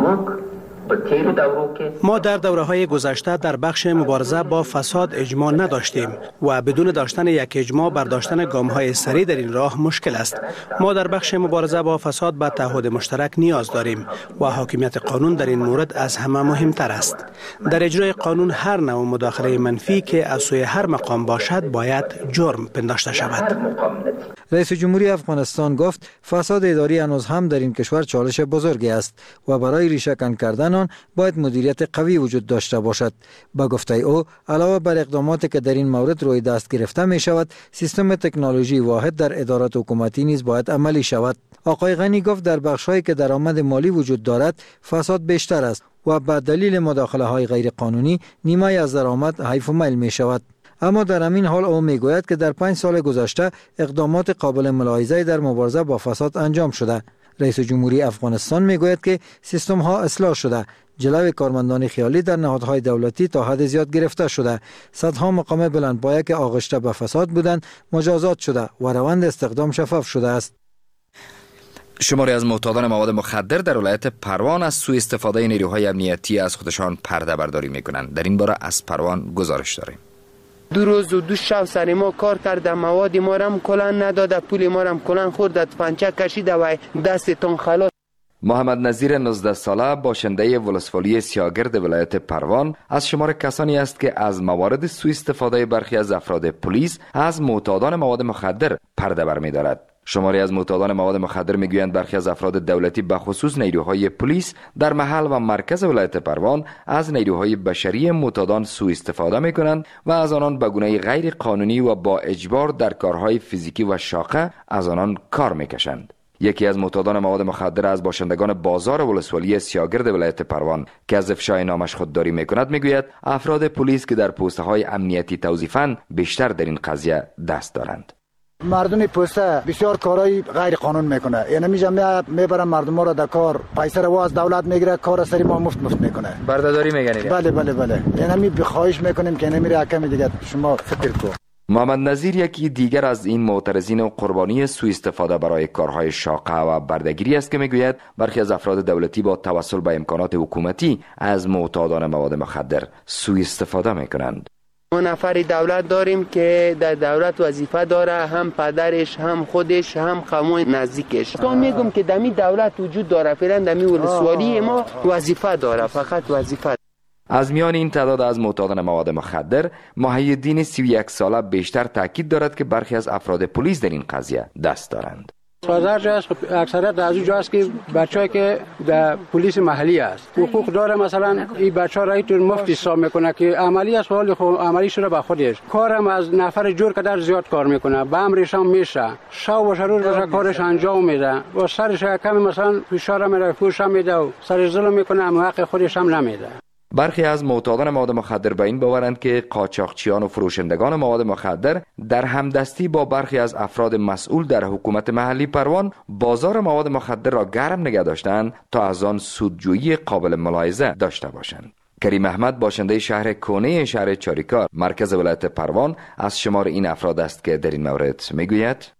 ما در دوره‌های گذشته در بخش مبارزه با فساد اجماع نداشتیم و بدون داشتن یک اجماع برداشتن گام‌های سریع در این راه مشکل است. ما در بخش مبارزه با فساد به تعهد مشترک نیاز داریم و حاکمیت قانون در این مورد از همه مهمتر است. در اجرای قانون هر نوع مداخله منفی که از سوی هر مقام باشد باید جرم پنداشته شود. رئیس جمهوری افغانستان گفت فساد اداری هنوز هم در این کشور چالش بزرگی است و برای ریشه‌کن کردن آن باید مدیریت قوی وجود داشته باشد. با گفته او علاوه بر اقداماتی که در این مورد روی دست گرفته می شود، سیستم تکنولوژی واحد در ادارات حکومتی نیز باید عملی شود. آقای غنی گفت در بخش‌هایی که درآمد مالی وجود دارد فساد بیشتر است و به دلیل مداخله‌های غیر قانونی نیمه از درآمد حیف و میل می شود. اما در همین حال او میگوید که در پنج سال گذشته اقدامات قابل ملاحظه در مبارزه با فساد انجام شده. رئیس جمهوری افغانستان میگوید که سیستم ها اصلاح شده، جلوی کارمندان خیالی در نهادهای دولتی تا حد زیاد گرفته شده، صدها مقام بلندپایه که آغشته به فساد بودند مجازات شده و روند استخدام شفاف شده است. شماری از معتادان مواد مخدر در ولایت پروان از سوء استفاده نیروهای امنیتی از خودشان پرده برداری میکنند. در این باره از پروان گزارش داریم. دو روز و دو شب سر ما کار کرده، مواد ما را هم کلان نداده، پول ما را هم کلان خورده، پنچه کشیده و دستتون خلاص. محمد نظیر نوزده ساله باشنده ولسوالی سیاگرد ولایت پروان از شمار کسانی است که از موارد سوء استفاده برخی از افراد پلیس از معتادان مواد مخدر پرده برمی‌دارد. شماری از معتادان مواد مخدر میگویند برخی از افراد دولتی به خصوص نیروهای پلیس در محل و مرکز ولایت پروان از نیروهای بشری معتادان سوء استفاده میکنند و از آنان به گونه غیر قانونی و با اجبار در کارهای فیزیکی و شاقه از آنان کار میکشند. یکی از معتادان مواد مخدر از باشندگان بازار ولسوالی سیاگرد ولایت پروان که از افشای نامش خودداری میکند میگوید افراد پلیس که در پست‌های امنیتی توظیفند بیشتر در این قضیه دست دارند. مردم پوسته بسیار کارهای غیر قانون میکنه، یعنی میجا میبرن مردم را در کار، پیسه رو از دولت میگیره، کار سری ما مفت مفت میکنه، بردهداری میگنید. بله بله بله، یعنی بخواهش میکنیم که نمیره کمی دیگه شما فکر کن. محمد نظیر یکی دیگر از این معترضین و قربانی سوء استفاده برای کارهای شاقه و بردهگیری است که میگوید برخی از افراد دولتی با توسل به امکانات حکومتی از معتادان مواد مخدر سوء استفاده میکنند. ما نفری دولت داریم که در دولت وظیفه داره، هم پدرش هم خودش هم قوم نزدیکش. تو میگم که دمی دولت وجود داره، فعلا دمی ولسوالی ما وظیفه داره، فقط وظیفه. از میان این تعداد از معتادان مواد مخدر محی الدین سی و یک ساله بیشتر تاکید دارد که برخی از افراد پلیس در این قضیه دست دارند. سازش است اکثریت از اونجا است که بچه‌ای که در پلیس محلی است حقوق داره، مثلا این بچه‌ها را تو مفت حساب میکنه که عملی است، حال خو عملی شده به خودش، کارم از نفر جور قدر زیاد کار میکنه، به امرش هم میشه، شب و روز باشه کارش انجام میده و سرش کمی مثلا فشار میره، فوش میده و سر ظلم میکنه، اما حق خودش هم نمیده. برخی از معتادان مواد مخدر به این باورند که قاچاقچیان و فروشندگان مواد مخدر در همدستی با برخی از افراد مسئول در حکومت محلی پروان بازار مواد مخدر را گرم نگه داشتند تا از آن سودجویی قابل ملاحظه داشته باشند. کریم احمد باشنده شهر کونه شهر چاریکار مرکز ولایت پروان از شمار این افراد است که در این مورد میگوید: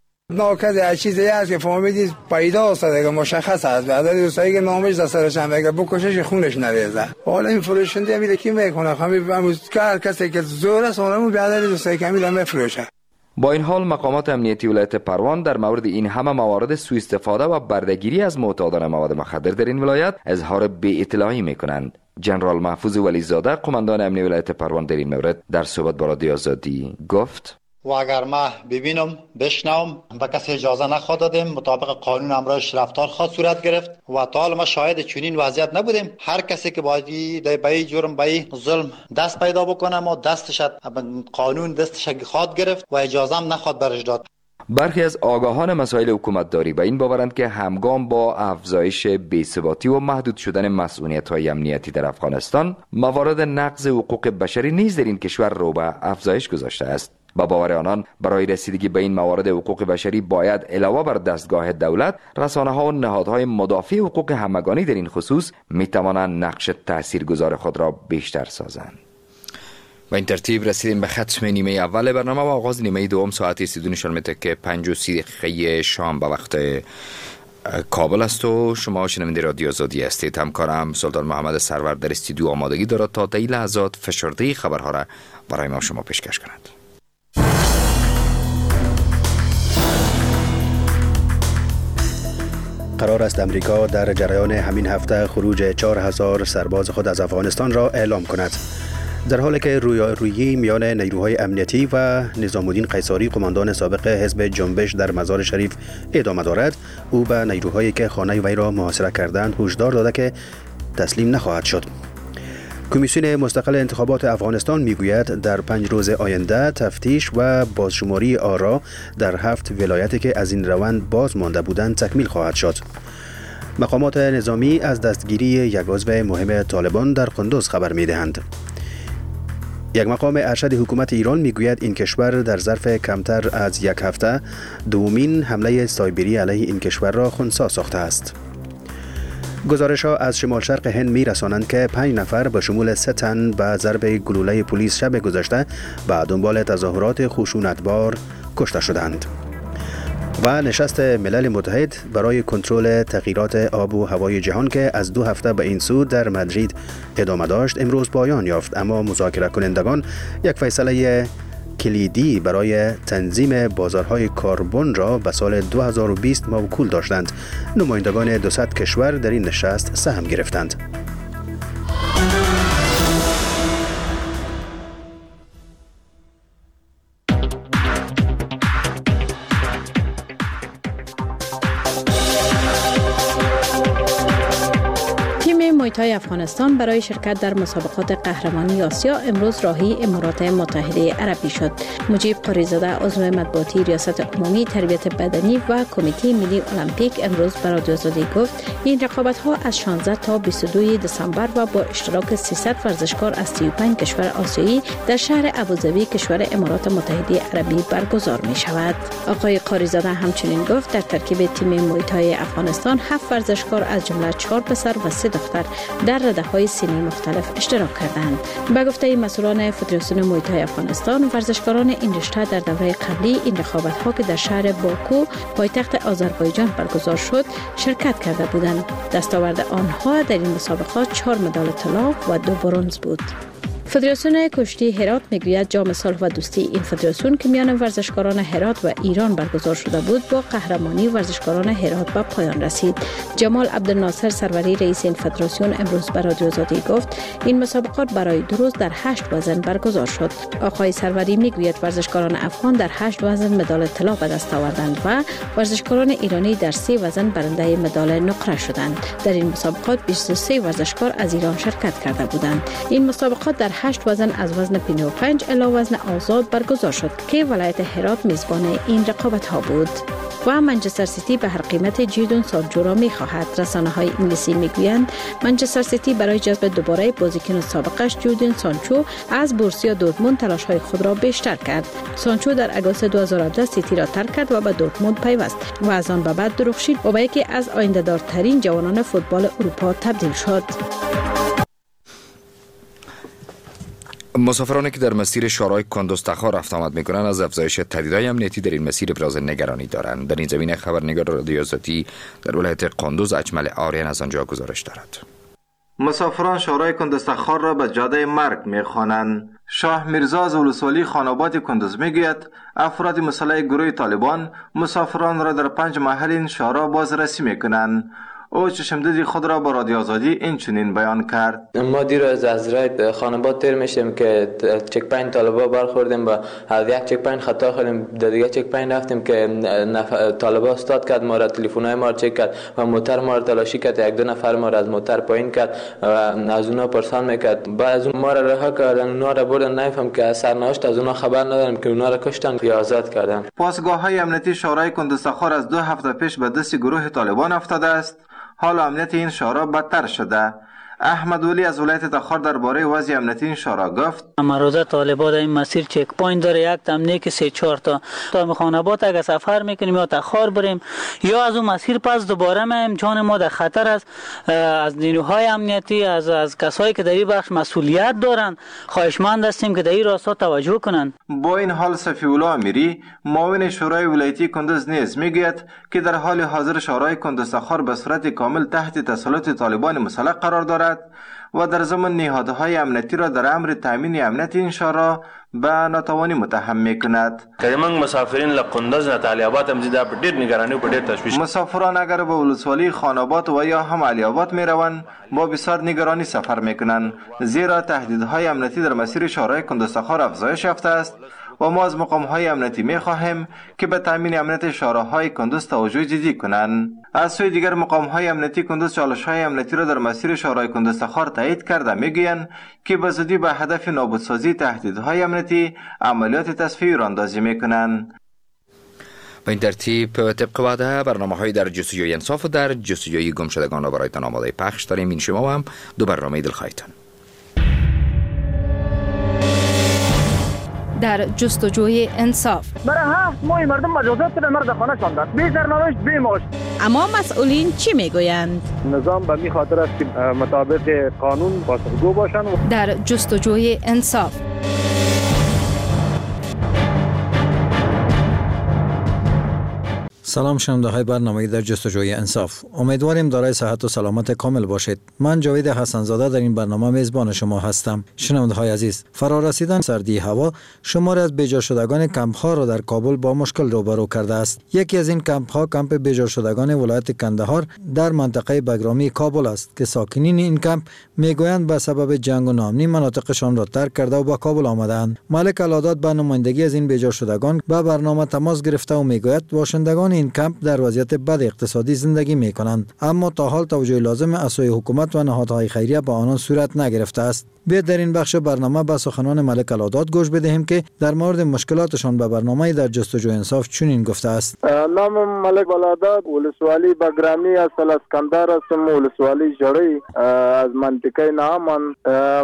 ناکز هر چیزی است که فهمیدید پیدا است، دیگه مشخص است، بعد از دوستایی که نامش در سرش هم دیگه بکشش خونش نریزه. حالا این فروشنده میره کی میکنه؟ همین امروز هر کسی که زور است اونم بعد از دوستایی که میره میفروشه. با این حال مقامات امنیتی ولایت پروان در مورد این همه موارد سوء استفاده و بردهگیری از معتادان مواد مخدر در این ولایت اظهار بی اطلاعی میکنند. جنرال محفوظ ولیزاده قماندان امنیتی ولایت پروان در این مورد در صحبت با رادیو آزادی گفت: و اگر ما ببینم بشنوم به کسی اجازه نخواد دادیم، مطابق قانون امرایش رفتار خواهد صورت گرفت و تا حالا ما شاهد چنین وضعیت نبودیم. هر کسی که باید به این جرم به این ظلم دست پیدا بکنه ما دستش قانون دستش خواهد گرفت و اجازه هم نخواد برش داد. برخی از آگاهان مسائل حکومتداری به این باورند که همگام با افزایش بی‌ثباتی و محدود شدن مسئولیت‌های امنیتی در افغانستان، موارد نقض حقوق بشری نیز در این کشور رو به افزایش گذاشته است. با باور آنان برای رسیدگی به این موارد حقوق بشری باید علاوه بر دستگاه دولت، رسانه‌ها و نهادهای مدافع حقوق همگانی در این خصوص می‌توانند نقش تاثیرگذار خود را بیشتر سازند. با این ترتیب رسیدیم به ختم نیمه اول برنامه و آغاز نیمه دوم. ساعت سی دو نشان میده که پنج و سی دقیقه شام به وقت کابل است و شما شنونده رادیو آزادی هستید. همکارم سلطان محمد سرور در استودیو آمادگی دارد تا در این لحظات فشرده خبرها را برای ما شما پیشکش کند. قرار است امریکا در جریان همین هفته خروج چهار هزار سرباز خود از افغانستان را اعلام کند. در حالی که رویارویی میان نیروهای امنیتی و نظام الدین قیصاری، قماندان سابق حزب جنبش در مزار شریف ادامه دارد، او به نیروهایی که خانه وی را محاصره کردند هشدار داده که تسلیم نخواهد شد. کمیسیون مستقل انتخابات افغانستان میگوید در پنج روز آینده تفتیش و بازشماری آرا در هفت ولایتی که از این روند باز مانده بودند تکمیل خواهد شد. مقامات نظامی از دستگیری یک عضو مهم طالبان در قندوز خبر میدهند. یک مقام ارشد حکومت ایران میگوید این کشور در ظرف کمتر از یک هفته دومین حمله سایبری علیه این کشور را خنثی ساخته است. گزارش ها از شمال شرق هند می رسانند که پنج نفر به شمول سه تن به ضرب گلوله پلیس شب گذشته به دنبال تظاهرات خشونتبار کشته شدند. و نشست ملل متحد برای کنترل تغییرات آب و هوای جهان که از دو هفته به این سو در مادرید ادامه داشت امروز پایان یافت، اما مذاکره کنندگان یک فیصله کلیدی برای تنظیم بازارهای کربن را به سال دو هزار و بیست موکول داشتند. نمایندگان دوصد کشور در این نشست سهم گرفتند. محیط‌های افغانستان برای شرکت در مسابقات قهرمانی آسیا امروز راهی امارات متحده عربی شد. مجیب قاریزاده عضو مطبوعاتی ریاست عمومی تربیت بدنی و کمیته ملی المپیک امروز به رادیو آزادی گفت این رقابت‌ها از شانزده تا بیست و دو دسامبر و با اشتراک سیصد ورزشکار از سی و پنج کشور آسیایی در شهر ابوظبی کشور امارات متحده عربی برگزار می‌شود. آقای قاریزاده همچنین گفت در ترکیب تیم محیط‌های افغانستان هفت ورزشکار از جمله چهار پسر و سه دختر در رده‌های سنی مختلف اشتراک کردند. به گفته مسئولان فدراسیون محیط‌های افغانستان، ورزشکاران این رشته در دوره قبلی این رقابت‌ها که در شهر باکو پایتخت آذربایجان برگزار شد شرکت کرده بودند. دستاورد آنها در این مسابقات چهار مدال طلا و دو برنز بود. فدراسیون کشتی هرات میگوید جام صلح و دوستی این فدراسیون که میان ورزشکاران هرات و ایران برگزار شده بود با قهرمانی ورزشکاران هرات به پایان رسید. جمال عبدالناصر سروری رئیس این فدراسیون امروز به رادیو آزادی گفت این مسابقات برای دو روز در هشت وزن برگزار شد. آقای سروری میگوید ورزشکاران افغان در هشت وزن مدال طلا به دست آوردند و ورزشکاران ایرانی در سه وزن برنده مدال نقره شدند. در این مسابقات بیست و سه ورزشکار از ایران شرکت کرده بودند. این مسابقات در هشت وزن از وزن پنجاه و پنج الی وزن آزاد برگزار شد که ولایت هرات میزبان این رقابت ها بود. و منچستر سیتی به هر قیمت جیدون سانچو را می‌خواهد. رسانه‌های انگلیسی میگویند منچستر سیتی برای جذب دوباره بازیکن سابقش جیدون سانچو از بورسیا دورتموند تلاش‌های خود را بیشتر کرد. سانچو در آگوست دو هزار و هفده سیتی را ترک کرد و به دورتموند پیوست و از آن به بعد درخشید و به یکی از آینده‌دارترین جوانان فوتبال اروپا تبدیل شد. مسافرانی که در مسیر شورای کندوز تخار رفت آمد میکنند از افزایش تهدیدهای امنیتی در این مسیر ابراز نگرانی دارند. در این زمینه خبرنگار رادیو آزادی در ولایت کندوز اجمل آریان از آنجا گزارش دارد. مسافران شورای کندوز تخار را به جاده مرگ میخوانند. شاه میرزا از ولسوالی خاناباد کندوز میگوید افراد مسلح گروه طالبان مسافران را در پنج محل این شورا بازرسی میکنند. او چشمدیدی خود را با رادیو آزادی این چنین بیان کرد. ما دیروز از راه خانباد تیر میشیم که چک پوینت طالبا برخوردیم و از یک چک پوینت خطا خوردیم، در دیگه چک پوینت رفتیم که طالبا استاد کرد، ما را تلفن‌های ما را چک کرد و موتر ما را تلاشی کرد، یک دو نفر ما را از موتر پایین کرد و از اونها پرسان میکرد. بعد از اون ما را رها کردن، اونها را بردن، نمیفهم که سرنوشت از اونها خبر ندارم که اونها را کشتن یا آزاد کردن. پاسگاه‌های امنیتی شورای کندوزتخار از دو هفته پیش به دست گروه طالبان افتاده است. حال امنیت این شورا بدتر شده. احمد ولی از ولایت تخار درباره وضع امنیتی این شورا گفت: امروزه طالبان در این مسیر چک پوینت داره، یک تمنی که سه چهار تا تا خانبات اگه سفر میکنیم یا تخار بریم یا از اون مسیر پس دوباره میایم، جان ما در خطر است. از نیروهای امنیتی، از از کسایی که در این بخش مسئولیت دارن خواهشمند هستیم که در این راستا توجه کنند. با این حال صفی الله امیری معاون شورای ولایتی کندوز نیز میگوید که در حال حاضر شورای کندوز تخار به صورت کامل تحت تسلط طالبان مسلح قرار دارد و در زمان نهادهای امنیتی را در امر تامین امنیت این شورا به ناتوانی متهم میکند. کریمان مسافرین لقندز نتالی آباد هم زیاده پر ډیر نگرانی و پر ډیر تشویش. مسافران اگر به ولسوالی خاناباد و یا هم علی آباد میروند با بسیار نگرانی سفر میکنند، زیرا تهدیدهای امنیتی در مسیر شورای کندوزتخار افزایش یافته است و ما از مقام‌های امنیتی می‌خواهیم که به تامین امنیت شهرهای کندوز توجه جدی کنند. از سوی دیگر مقام‌های امنیتی کندوز چالش‌های امنیتی را در مسیر شهرهای کندوزتخار تایید کرده می‌گویند که به زودی به هدف نابودسازی تهدیدهای امنیتی عملیات تصفیه راندازی می‌کنند. به این ترتیب طبق وعده برنامه‌های در جستجوی انصاف و در جستجوی گمشدگان را برایتان آماده پخش داریم. این شما هم دو برنامه دلخواهتان. در جستجوی انصاف برای هفت ماه مردم مجازات در مرد خانه شاندند، بی سرنوشت بی معاش. اما مسئولین چی میگویند؟ نظام به می خاطر است که مطابق قانون پاسخگو باشند. در جستجوی انصاف سلام شنونده های برنامه در جستجوی انصاف، امیدواریم دارای صحت و سلامت کامل باشید. من جاوید حسنزاده در این برنامه میزبان شما هستم. شنونده های عزیز، فرارسیدن سردی هوا شماری از بیجا شدگان کمپ ها را در کابل با مشکل روبرو کرده است. یکی از این کمپ ها کمپ بیجا شدگان ولایت کندهار در منطقه بگرامی کابل است که ساکنین این کمپ میگویند به سبب جنگ و ناامنی مناطقشان را ترک کرده و به کابل آمدند. مالک العادات به نمایندگی از این بیجا شدگان به برنامه تماس گرفته و میگوید باشندگان این کمپ در وضعیت بد اقتصادی زندگی می کنند، اما تا حال توجه لازم از سوی حکومت و نهادهای خیریه به آنان صورت نگرفته است. بیایید در این بخش برنامه به سخنان ملک العادات گوش بدهیم که در مورد مشکلاتشان به برنامه در جستجوی انصاف چنین گفته است. نام ملک العادات، ولسوالی بگرامی اصل اسکندر هستم، ولسوالی جړی از منطقه نامان.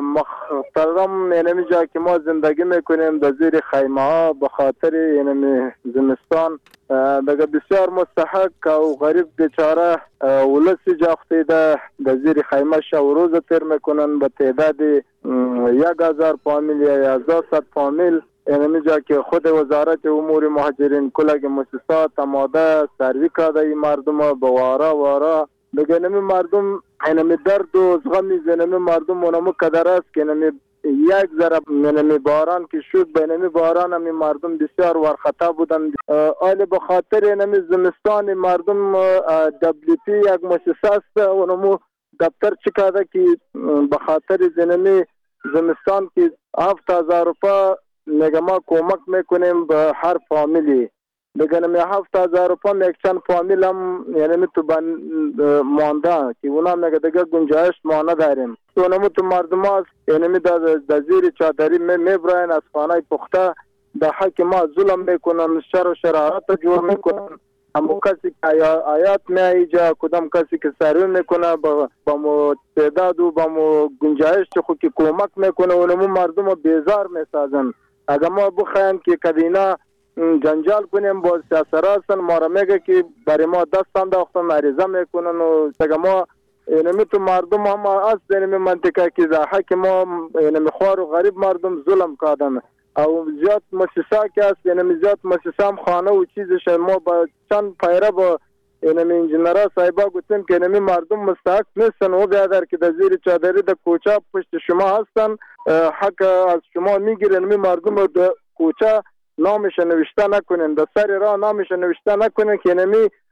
محترم، اینمی جا که ما زندگی میکنیم در زیر خیمه ها به خاطر اینمی زمستان دغه بسیار مستحق او غریب بیچاره ولسی جاختیده در زیر خیمه شو روز تیر میکنن به تعداد یک هزار فامیل یا یازده فامیل. اینمی جا که خود وزارت امور مهاجرین کلگ مؤسسات آماده سروی کرده این مردم به وارا وارا دیگه. اینمی مردم اینمی درد و غمی اینمی مردم اونمو قدر است که اینمی یک ذره اینمی باران که شد به اینمی باران همی مردم بسیار ورخطا بودن. آلی به خاطر اینمی زمستان مردم دبلیتی یک مؤسسه است اونمو دفتر چکاده که به خاطر اینمی زمستان که هفت هزار روپا میگه ما کمک میکنیم به هر فامیلی. دیگه نمی هفت هزار روپا یک چند فامیل هم یعنی تو بند مانده که اونا میگه دیگه گنجایش ما نداریم. تو نمو تو مردم هست یعنی در زیر چادری میبراین از خانه پخته در حق ما ظلم میکنن، شر و شرارت جور میکنن. همون کسی که آیات میایجا کدام کسی که سروی میکنه با مو تعداد و با مو گنجایش خود که کمک میکنه اونمو مردم رو بیزار میسازن. اگر ما بخوایم که کدینا جنجال کنیم با سیاسراسن ما را میگه که برای ما دست انداختن عریضه میکنن و اگر ما اینمی تو مردم هم از اینمی منطقه که در حق ما اینمی خوار و غریب مردم ظلم کردن او زیاد مؤسسه که است اینمی زیاد مؤسسه هم خانه و چیزش ما با چند پیره با اینمی انجینرها صاحبا گفتیم که اینمی مردم مستحق نیستن و بیادر که در زیر چادری در کوچه پشت شما هستن حق از شما میگیرن. اینمی مردم در کوچه نامش نوشته نکنین، در سر راه نامش نوشته نکنین که اینمی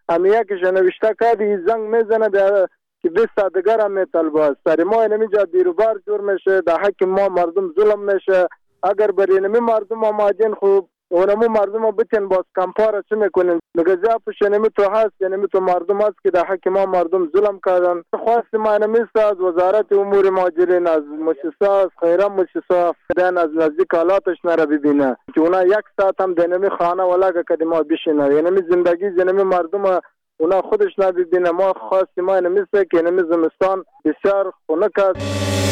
همیه که نوشته کردی زنگ میزنه که بیست دیگر هم میطلبه سر ما اینجا دیروبار جور میشه در حق ما مردم ظلم میشه. اگر بر اینمی مردم آمادین خوب اونمو مردم ها بتین باز کمپار چه میکنین نگذی اپوش اینمی تو هست اینمی تو مردم هست که در حق ما مردم ظلم کردن. خواست ما اینمیست از وزارت امور مهاجرین از مؤسسه از خیره مؤسسه فدن از نزدیک حالاتش نره ببینه که اونا یک ساعت هم دینمی خانه ولاگه کدی ما بشینه اینمی زندگی اینمی مردم ها اونا خودش نبینه. ما خواست ما اینمیست که اینمی زمستان بسیار خنک است.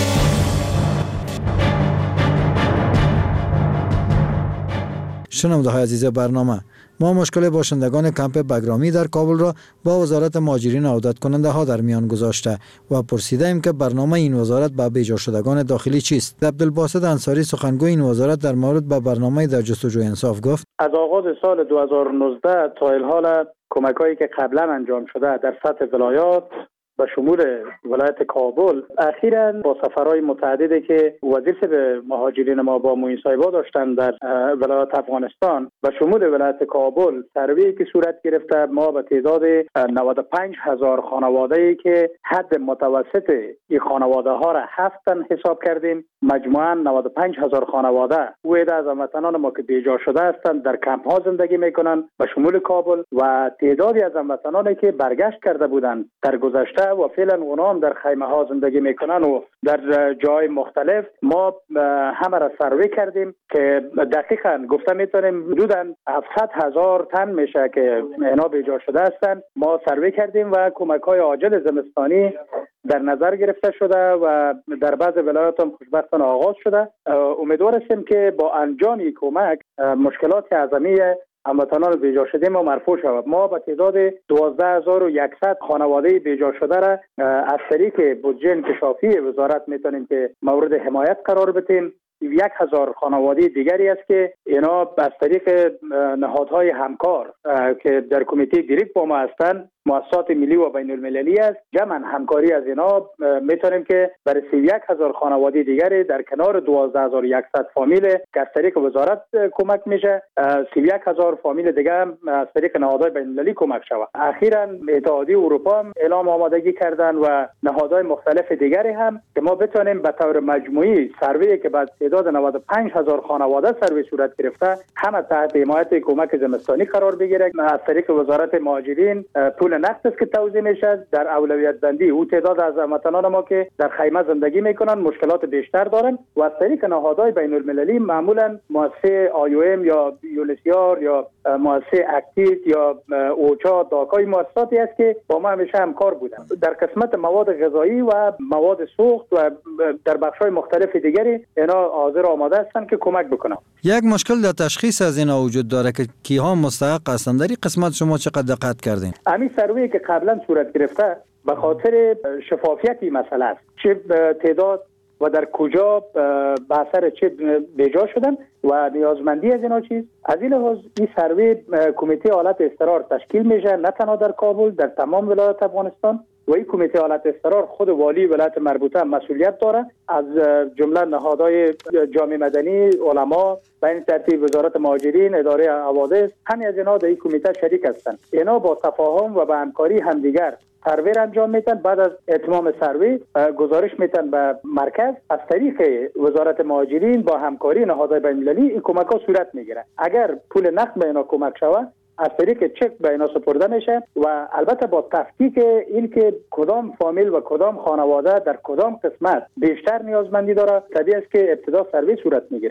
شنونده های عزیز برنامه، ما مشکل باشندگان کمپ بگرامی در کابل را با وزارت مهاجرین و عودت کننده ها در میان گذاشته و پرسیده ایم که برنامه این وزارت با بیجا شدگان داخلی چیست. عبدالباسط انصاری سخنگوی این وزارت در مورد به برنامه در جستجوی انصاف گفت: از آغاز سال دو هزار و نوزده تا الحال کمک‌هایی که قبلا انجام شده در سطح ولایات به شمول ولایت کابل اخیراً با سفرهای متعددی که وزیر به مهاجرین ما با موین صاحبا داشتن در ولایت افغانستان به شمول ولایت کابل سروی که صورت گرفته ما به تعداد نود و پنج هزار خانواده‌ای که حد متوسط این خانواده ها را هفتن حساب کردیم. مجموعاً نود و پنج هزار خانواده وعده از هموطنان ما که بیجا شده هستند در کمپ ها زندگی میکنند به شمول کابل و تعدادی از هموطنانی که برگشت کرده بودند در گذشته و فعلا اونا هم در خیمه ها زندگی میکنن و در جای مختلف. ما همه را سروی کردیم که دقیقاً گفته میتونیم حدوداً هفتصد هزار تن میشه که اینا بیجا شده هستند. ما سروی کردیم و کمک های عاجل زمستانی در نظر گرفته شده و در بعض ولایات هم خوشبختانه آغاز شده. امیدوار هستیم که با انجام این کمک مشکلات اعظمی هموطنان بیجا شده ما مرفوع شود. ما به تعداد دوازده هزار و صد خانواده بیجا شده را از طریق بودجه انکشافی وزارت میتونیم که مورد حمایت قرار بدیم. یک هزار خانواده دیگری است که اینا از طریق نهادهای همکار که در کمیته گریپ با ما هستند، مؤسسات ملی و بین المللی است، جمعاً همکاری از اینا میتونیم که برای سی و یک هزار خانواده دیگری در کنار دوازده هزار و صد فامیل که از طریق وزارت کمک میشه، سی و یک هزار فامیل دیگه هم از طریق نهادهای بین المللی کمک شود. اخیراً اتحادیه اروپا هم اعلام آمادگی کردن و نهادهای مختلف دیگری هم که ما بتونیم به طور مجموعی سروی که بعد تعداد نود و پنج هزار خانواده سروی صورت گرفته همه تحت حمایت کمک زمستانی قرار بگیره. از طریق وزارت مهاجرین پول نقد است که توزیع میشه در اولویت بندی او تعداد از هموطنان ما که در خیمه زندگی میکنن مشکلات بیشتر دارن و از طریق نهادهای بین المللی معمولا مؤسسه آی او ام یا یونسیار یا مؤسسه اکتیت یا اوچا داکای مؤسساتی است که با ما همیشه همکار بودن در قسمت مواد غذایی و مواد سوخت و در بخش‌های مختلف دیگری اینا حاضر آماده هستند که کمک بکنن. یک مشکل در تشخیص از اینا وجود داره که کیها مستحق هستند. در این قسمت شما چقدر دقت کردین؟ همین سروی که قبلا صورت گرفته به خاطر شفافیت این مسئله است، چه تعداد و در کجا به اثر چه بیجا شدن و نیازمندی از اینا چیز. از این لحاظ این سروی کمیته حالت اضطرار تشکیل میشه نه تنها در کابل، در تمام ولایات افغانستان و این کمیته حالت اضطرار خود والی ولایت مربوطه مسئولیت داره. از جمله نهادهای جامعه مدنی، علما و این ترتیب وزارت مهاجرین، اداره حوادث، همه از اینا در این کمیته شریک هستند. اینا با تفاهم و با همکاری همدیگر سروی انجام میتن. بعد از اتمام سروی گزارش میتن به مرکز. از طریق وزارت مهاجرین با همکاری نهادهای بین المللی این کمک ها صورت میگیره. اگر پول نقد به اینا کمک شود از طریق چک به اینا سپرده میشه و البته با تفکیک این که کدام فامیل و کدام خانواده در کدام قسمت بیشتر نیازمندی داره، طبیعی است که ابتدا سروی صورت میگیره.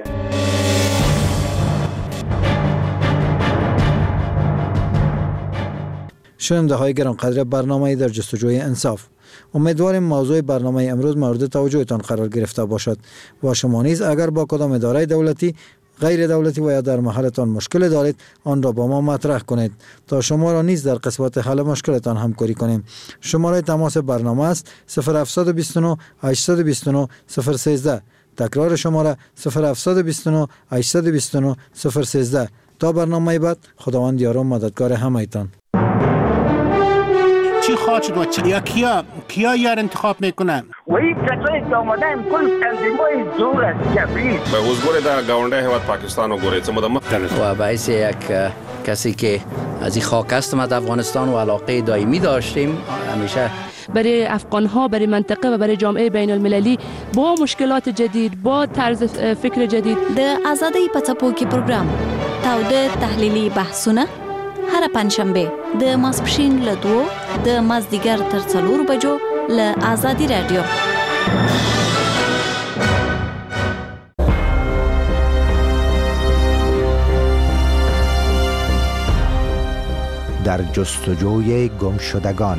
شنونده های گرانقدر برنامه در جستجوی انصاف، امیدواریم موضوع برنامه امروز مورد توجهتان قرار گرفته باشد و شما نیز اگر با کدام اداره دولتی، غیر دولتی و یا در محلتان مشکل دارید آن را با ما مطرح کنید تا شما را نیز در قسمت حل مشکلتان همکاری کنیم. شماره تماس برنامه است صفر هفت دو نه هشت دو نه صفر یک سه. تکرار شماره صفر هفت دو نه هشت دو نه صفر یک سه. تا برنامه بعد، خداوند یار و مددگار همه‌تان. چی خواهد شد و چی؟ یا کیا کیا یار انتخاب میکنن؟ و این کسایی که آمدن کل تنظیمای زور است کبیر به حضور در گاونده هیواد پاکستان و گوره چه مدام و باعث یک کسی که از این خاک هستم از افغانستان و علاقه دائمی داشتیم همیشه. برای افغان‌ها، برای منطقه و برای جامعه بین المللی با مشکلات جدید، با طرز فکر جدید. د آزادۍ په څپو کې پروګرام تاوده تحلیلي بحثونه هر پنځشنبه د ماسپښین له دوو د مازدیګر تر څلورو بجو له آزادي رادیو. در جستجوی گمشدگان.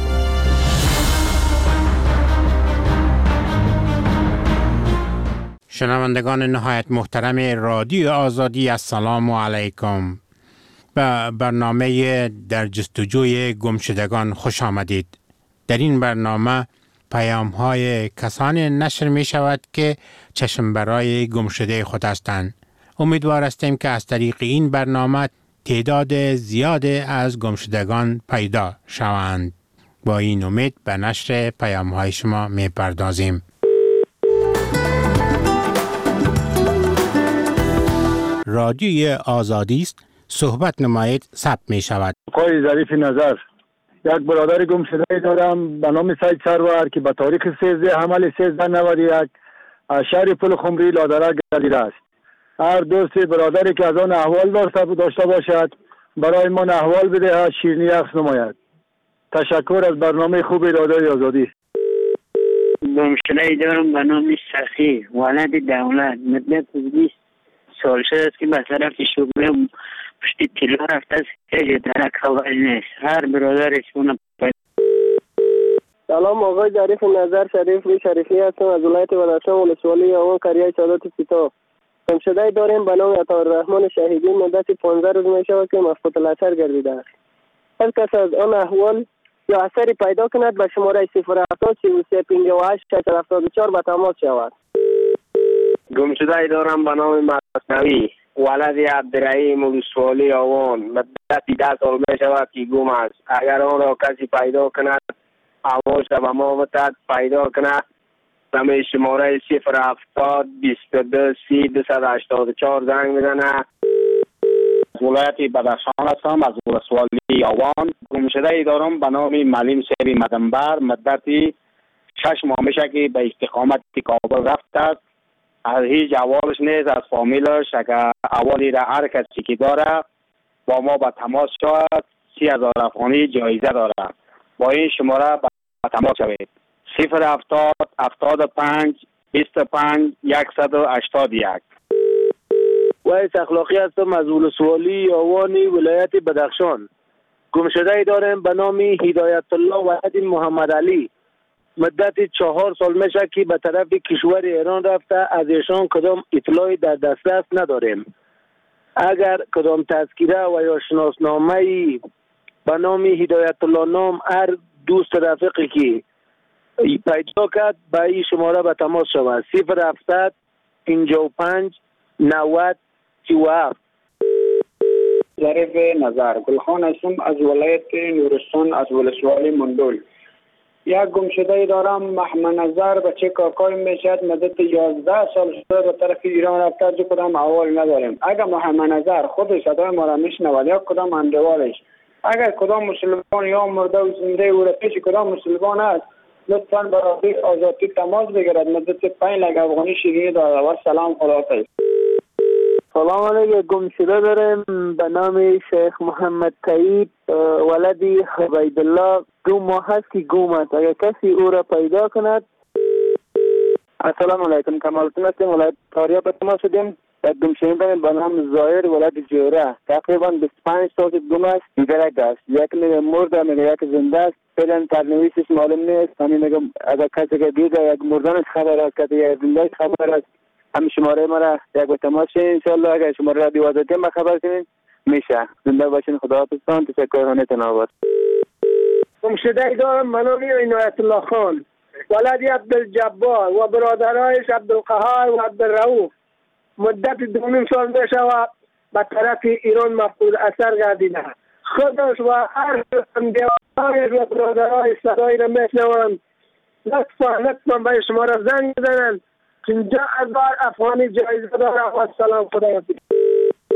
شنوندگان نهایت محترم رادیو آزادی، السلام علیکم. به برنامه در جستجوی گمشدگان خوش آمدید. در این برنامه پیام های کسانی نشر می شود که چشم برای گمشده خود هستند. امیدوار هستیم که از طریق این برنامه تعداد زیاد از گمشدگان پیدا شوند. با این امید به نشر پیام های شما می پردازیم. رادیوی آزادی است، صحبت نمایید ثبت می شود. آقای ظریف نظر، یک برادر گم شده دارم به نام سید سرور که به تاریخ سیزده حمل سیزده نود و یک از شهر پل خمری لادرک گردیده است. هر دوست برادری که از آن احوال داشته باشد برای من احوال بدهد، شیرینی عکس نماید. تشکر از برنامه خوب رادیوی آزادی. گم شده دارم به نام سخی ولد دولت، مدت بیست سال شده است که به طرف شغل پشتی تلا رفته است، هیچ درک خبر نیست. هر برادرش اونم پید. سلام آقای ظریف نظر، شریف روی شریفی هستم از ولایت بدخشان، ولسوالی آوان، قریه سادات سیتا. گم شده داریم به نام عطاالرحمن شهیدی، مدت پانزده روز می شود که مفقود الاثر گردیده است. هر کس از آن احوال یا اثری پیدا کند به شماره صفر هفتاد سی و سه پنجاه و هشت ششصد و هفتاد و چهار به تماس شود. گم شده دارم به نام مصنوی ولد عبدالرحیم ولسوالی آوان، مدت ده سال می شود که گم است. اگر آن را کسی پیدا کند آواز به ما بتد، پیدا کند به شماره صفر هفتاد بیست و دو سی دویست و هشتاد و چهار زنگ میزنه. از ولایت بدخشان هستم، از ولسوالی آوان. گم شده دارم به نام معلم سیری مدنبر، مدتی شش ماه میشه که به استقامت کابل رفته است. از هیچ احوالش نیست، از فامیلش اگر احوالی را هر کسی که داره با ما به تماس شود. سی هزار افغانی جایزه داره. با این شماره به تماس شوید. صفر هفتاد هفتاد و پنج بیست و پنج صد و هشتاد و یک. ویس اخلاقی هستم از ولسوالی آوانی ولایت بدخشان. گم شده دارم به نام هدایت الله ولد محمد علی، مدت چهار سال میشه که به طرف کشور ایران رفته. از ایشان کدام اطلاعی در دسترس نداریم. اگر کدام تذکره و یا شناسنامه به نام هدایت الله نام هر دوست رفیقی که پیدا کرد به این شماره به تماس شود. صفر هفتاد پنجاه و پنج نود سی و هفت. ظریف نظر، گلخان هستم از ولایت نورستان، از ولسوالی مندول. یک گم شده دارم محمد نظر بچه کاکای میشد، مدت یازده سال شده به طرف ایران رفته، جو کدام احوال نداریم. اگر محمد نظر خود صدای ما را میشنود یا کدام اندوالش، اگر کدام مسلمان یا مرده و زنده او را پیش کدام مسلمان است، لطفاً برای آزادی تماس بگیرد. مدت پنج لک افغانی شیرینی داره. و سلام، خداحافظ. سلام علیکم. گم شده دارم به نام شیخ محمد طیب ولدی عبیدالله، دو ماه هست که گم است. اگر کسی او را پیدا کند. السلام علیکم، کمالتون هستیم، ولایت تاریاب به تماس شدیم. یک گم شده دارم به نام زاهر ولد جوره، تقریبا بیست و پنج سال گم است، دیگرک است. یک میگه مرده، میگه یک زنده است. فعلا ترنویسش معلوم نیست. همین میگه اگر کسی که دیگه یک مردنش خبر است، کسی یک زندهش خبر است، هم شماره ما را یک به تماس شید. انشالله اگر شماره را دیوازده ما خبر کنید میشه. زنده باشین، خداحافظتان. تشکر هنه تناوت. گم شده دارم به نام عنایت الله خان ولد عبدالجبار و برادرایش عبدالقهار و عبدالرؤوف، مدت دو نیم سال میشود به طرف ایران مفقود اثر گردیده. خودش و هر دیوارایش و برادرایش صدایی را میشنوند. لطفا لطفا به شما را زنگ بزنند. پنجاه هزار افغانی جایزه داره. و سلام، خداحافظ.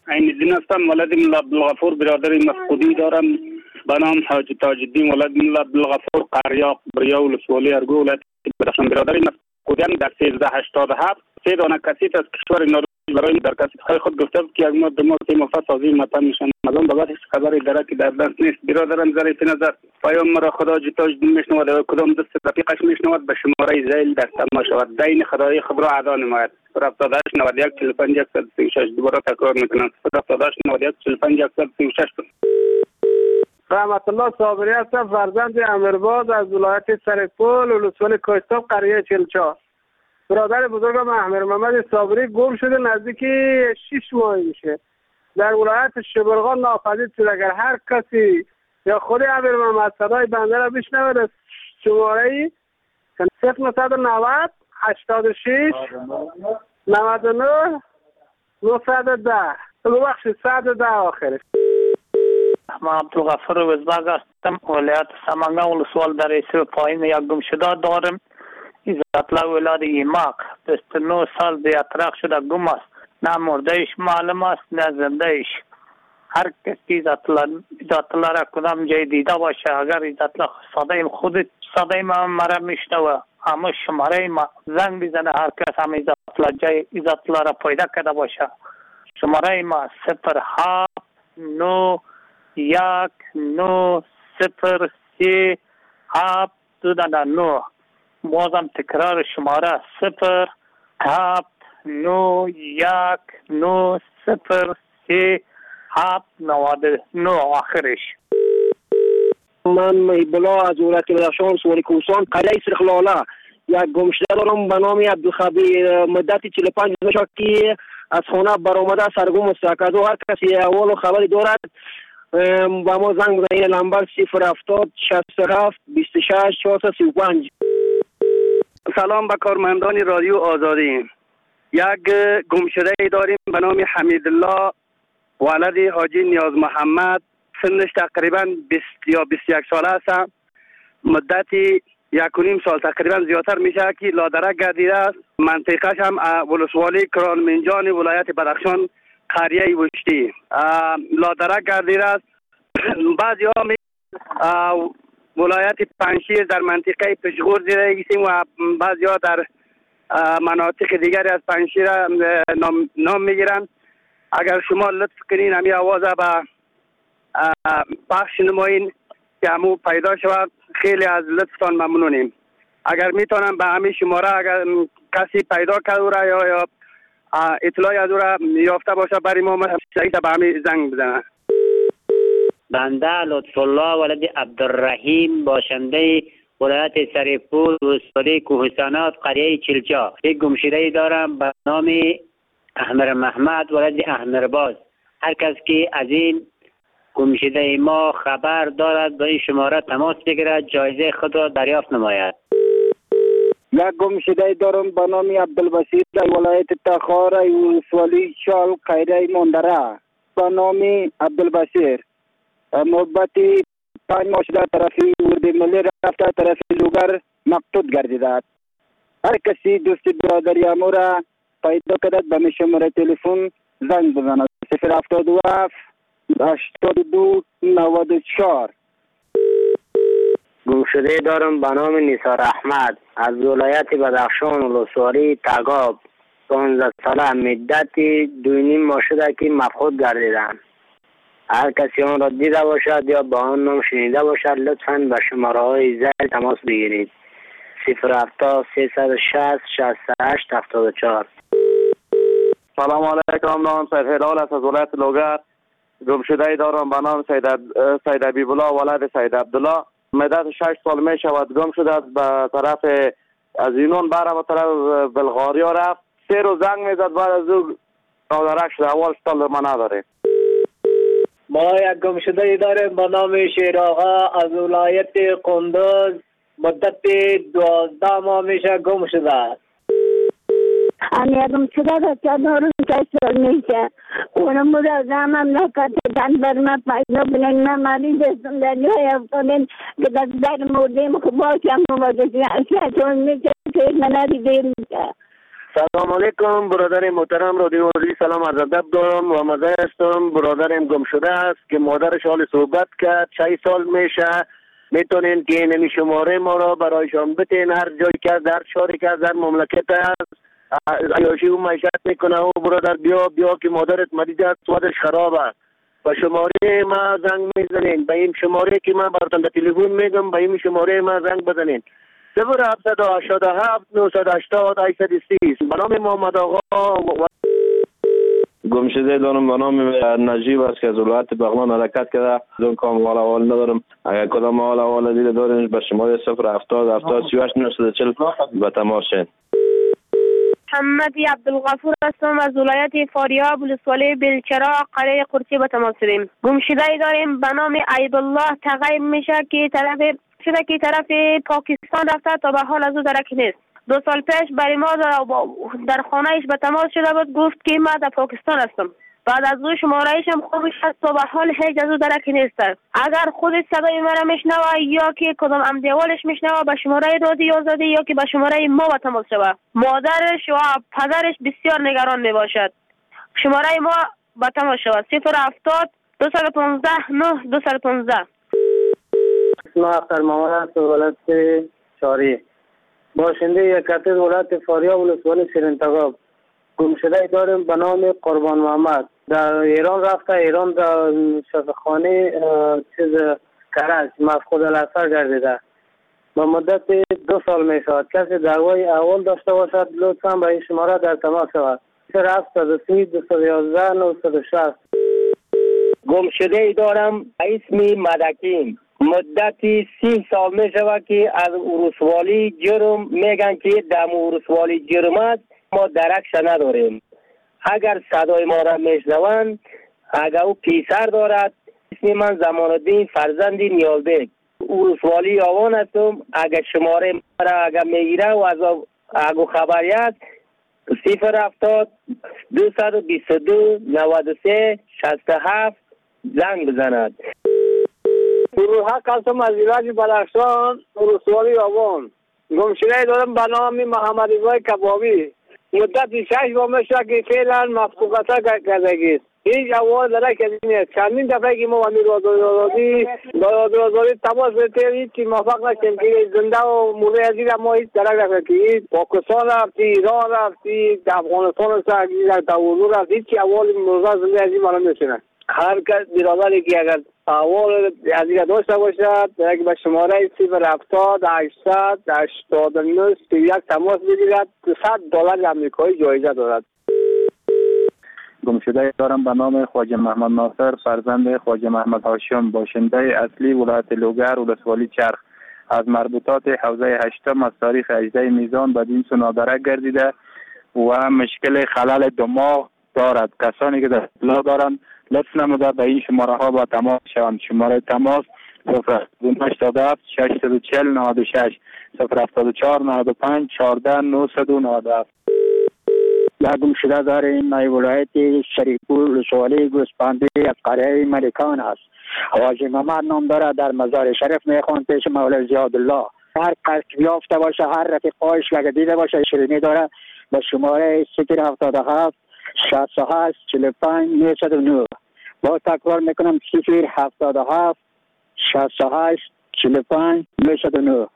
عین الدین هستم. ولد ملا عبدالغفور برادر مفقودی دارم به نام حاج تاج الدین ولد ملا عبدالغفور قریاق بریا ولسوالی ارگو ولایت بدخشان. برادر مفقودی در سیزده هشتاد و هفت سه دانه کاسیت از کشور نروژ برای در کاسیت های خود گفته بود که اگه ما سه مفت سازی متن میشن مردم بابت هیچ خبری درکی در دست نیست. برادرم ظریف نظر پیام مرا خدا تاج الدین میشنود و کدام دست رفیقش میشنود به شماره زیل در تماس شود. دین خدای خود را ادا نماید. صفر هفتاد و هشت نود و یک چهل و پنج صد و سی و شش دوباره تکرار میکنم. صفر هفتاد و هشت نود و یک چهل و پنج صد و سی و شش. رحمت الله صابری هستم، فرزند امیرباز از ولایت سرپل ولسوالی کوهستان قریه چلچا. برادر بزرگم احمد محمد صابری گم شده نزدیک شش ماه میشه. در ولایت شبرغان ناپدید شد. اگر هر کسی یا خود امیر محمد صدای بنده را بشنود شماره صفر نهصد و نود هشتاد و شش نود و نه نهصد و ده ببخشید صد و ده آخرش. من عبدالغفور وزباگ هستم، ولایت سمنگان ولسوال در ایسو پایین. یک گمشده دارم عزت‌الله ولاد ایماق، بیست و نه سال زیادتر شده گم است. نه مردهش معلوم است نه زندهش. هر کسی عزت‌الله را کدام جای دیده باشه، اگر عزت‌الله صدای خود صدای ما مرا میشنوه اما شماره ما زنگ بزنه، هر کس هم عزت‌الله جای عزت‌الله را پیدا کرده باشه. شماره ما صفر هفت نو یک نو صفر سی هفت دو دانه نو. بازم تکرار شماره صفر هفت نو یک نو صفر سی هفت نود نو آخرش. من محبالله از ولایت بدخشان ولسوالی کوهستان قریه سرخلاله یک گمشده دارم به نام عبدالخبیر. مدتی چهل و پنج روز میشه که از خانه برآمده سرگم است. اگر هر کسی احوال و خبری دارد با ما زنگ بزنید. این نمبر صفر هفتاد شصت و هفت بیست و شش چهارصد و سی و پنج. سلام به کارمندان رادیو آزادی. یک گمشده ای داریم به نام حمیدالله ولد حاجی نیاز محمد. سنش تقریبا بیست یا بیست و یک ساله است. مدتی یک و نیم سال تقریبا زیادتر میشه که لادرک گردیده است. منطقهش هم ولسوالی کرانمنجان ولایت بدخشان قریه وشتی لادرک گردیده است. بعضی ها می ولایت پنجشیر در منطقه پشغور زیده ایستیم و بعضی ها در مناطق دیگری از پنجشیر نام, نام میگیرن. اگر شما لطف کنین همی آواز به پخش نمایین که همو پیدا شود خیلی از لطفتان ممنونیم. اگر میتونم به همین شماره اگر کسی پیدا کرده یا یا اطلاعی از او را یافته باشه برای ما شهید به همین زنگ بزنه. بنده لطف الله ولد عبدالرحیم باشنده ولایت سرپل ولسوالی کوهستانات قریه چلچا. یک گمشده دارم به نام احمد محمد ولد احمرباز. هر کس که از این گمشده ما خبر دارد به این شماره تماس بگیرد جایزه خود را دریافت نماید. یک گمشده دارم به نام عبدالبصیر در ولایت تخار ولسوالی شال قریه مندره. به نام عبدالبصیر محبتی پنج ماه شده طرفی ورد ملی رفته طرفی لوگر مقتود گردیده. هر کسی دوست برادری امو را پیدا کدد به شماره تلفن زنگ بزند. صفر هفتاد و هفت هشتاد و دو نود و چهار. گمشده دارم به نام نیسار احمد از ولایت بدخشان ولسوالی تگاب. پانزده ساله مدتی دو نیم ماه شده که مفقود گردیدند. هر کسی آن را دیده باشد یا با آن نام شنیده باشد لطفاً به شماره های زیل تماس بگیرید. صفر هفتاد سیصد و شصت شصت و هشت هفتاد و چهار. سلام علیکم. نام سید هلال است از ولایت لوگر. گمشده دارم به نام سید سید حبیب الله ولد سید عبدالله. مدت شش سال می شود گم شده است. به طرف از اینون بره به طرف بلغاریا رفت. سه روز زنگ میزد بعد از او نادرک شده. اول سال ما نداره. ما یک گمشده داریم به نام شیر آقا از ولایت قندوز. مدت دوازده ماه میشه گم شده است. امی گمشده را چند روز میشه. اونم را زمان مملکت دن بر ما پیدا بلند ما مریض هستم در جای افتادن که در در مردیم که باشم مواجه اشیاء چون میشه که من ندیده میشه. سلام علیکم برادر محترم رادیو آزادی، سلام عرض ادب دارم و مزه هستم. برادرم گم شده است که مادرش حال صحبت کرد، شش سال میشه. میتونین که این شماره ما را برایشان بتین، هر جایی که در شهری که در مملکت است عیاشی و معیشت میکنه و برادر بیا بیا که مادرت مریض است، وضعش خراب است. با شماره ما زنگ میزنین، به این شماره که من براتون در تلفن میگم به این شماره ما زنگ بزنین. صفر هفتصد و هشتاد و هفت نهصد و هشتاد هشتصد و سی. به نام محمد آقا و... گمشده دارم به نام نجیب است که از ولایت بغلان حرکت کرده. اون کام حال احوال ندارم. اگر کدام حال احوال دیده دارین به شماره صفر هفتاد هفتاد سی و هشت نهصد و چهل به تماس شین. محمدی عبدالغفور هستم از ولایت فاریاب ولسوالی بلچرا قریه قرچی به تماس شدیم. گمشده داریم به نام عیب الله تغیب میشه که طرف شده که طرف پاکستان رفته تا به حال از او درک نیست. دو سال پیش برای ما در خانهش به تماس شده بود، گفت که من در پاکستان هستم. بعد از او شمارهش هم خوبش هست تا به حال هیچ از او درک نیست. اگر خودش صدای مرا میشنوه یا که کدام امدیوالش میشنوه به شماره رادیو آزادی یا که به شماره ما به تماس شوه. مادرش و پدرش بسیار نگران میباشد. شماره ما به تماس شوه صفر هفتاد دویست و پانزده نه دویست و پانزده. اسم اختر محمد است، ولایت شاری، باشنده یک قطعه ولایت فاریاب ولسوالی شیرین‌تگاب. گمشده داریم به نام قربان محمد. در ایران رفته، ایران در شفاخانه چیز کرج مفقود الاثر گردیده. به مدت دو سال می شود. کسی دعوای اول داشته باشد لطفا به این شماره در تماس شود. صفر هفتاد و سی دویست و یازده نهصد و شصت. گمشده دارم به اسم مدکین. مدتی سی سال می شود که از ورسوالی جرم میگن که در ورسوالی جرم است، ما درکش نداریم. اگر صدای ما را میشنوند، اگر او پیسر دارد، اسم من زمان الدین فرزند نیالبک، ورسوالی آوان هستم. اگر شماره ما را اگر میگیره و از اگه خبری است صفر هفتاد دویست و بیست و دو نود و سه شصت و هفت زنگ بزند. روحک هستم از ایراج بلخشان ورسوالی آوان. گمشده دارم به نام محمد رضای کبابی. مدت شش ماه میشه که فعلا مفقودتا کردگی است. هیچ اول درک نیست. چندین دفعه که ما با رادیو آزادی رادیو آزادی تماس گرفتیم، هیچ موفق نشدیم که زنده و مرده از این ما هیچ درک نکردیم. پاکستان رفتی، ایران رفتی، افغانستان رفتی، در اردو رفتی، هیچ اول مرده زنده از این ما نمیشنه. هر کس برادری که اگر اول از این داشته باشد یک به شماره صفر هفتاد هشتصد هشتاد و نه سی و یک تماس بگیرد. صد دلار امریکایی جایزه دارد. گمشده دارم به نام خواجه محمد ناصر فرزند خواجه محمد هاشم، باشنده اصلی ولایت لوگر ولسوالی چرخ. از مربوطات حوزه هشتم از تاریخ هجده میزان بدین سو نادرک گردیده و مشکل خلل دماغ دارد. کسانی که در اطلاع دارند لطف نموده به این شماره ها با تماس شوند. شماره تماس صفر هشتاد و هفت ششصد و چهل نود و شش صفر هفتاد و چهار نود و پنج چهارده نهصد و نود و هفت. در گمشده داریم مای ولایت شریفپور ولسوالی گوسپندی از قریه ملکان است. حاجی محمد نام داره، در مزار شریف میخوان پیش مولای زیادالله. هر کس یافته باشه، هر رفیقایش لگه دیده باشه شیرینی داره با شماره صفر هفتاد و هفت شصت و هشت چهل و پنج نهصد و نه. با تکرار میکنم صفر هفتاد و هفت شصت و هشت چهل و پنج نهصد و نه.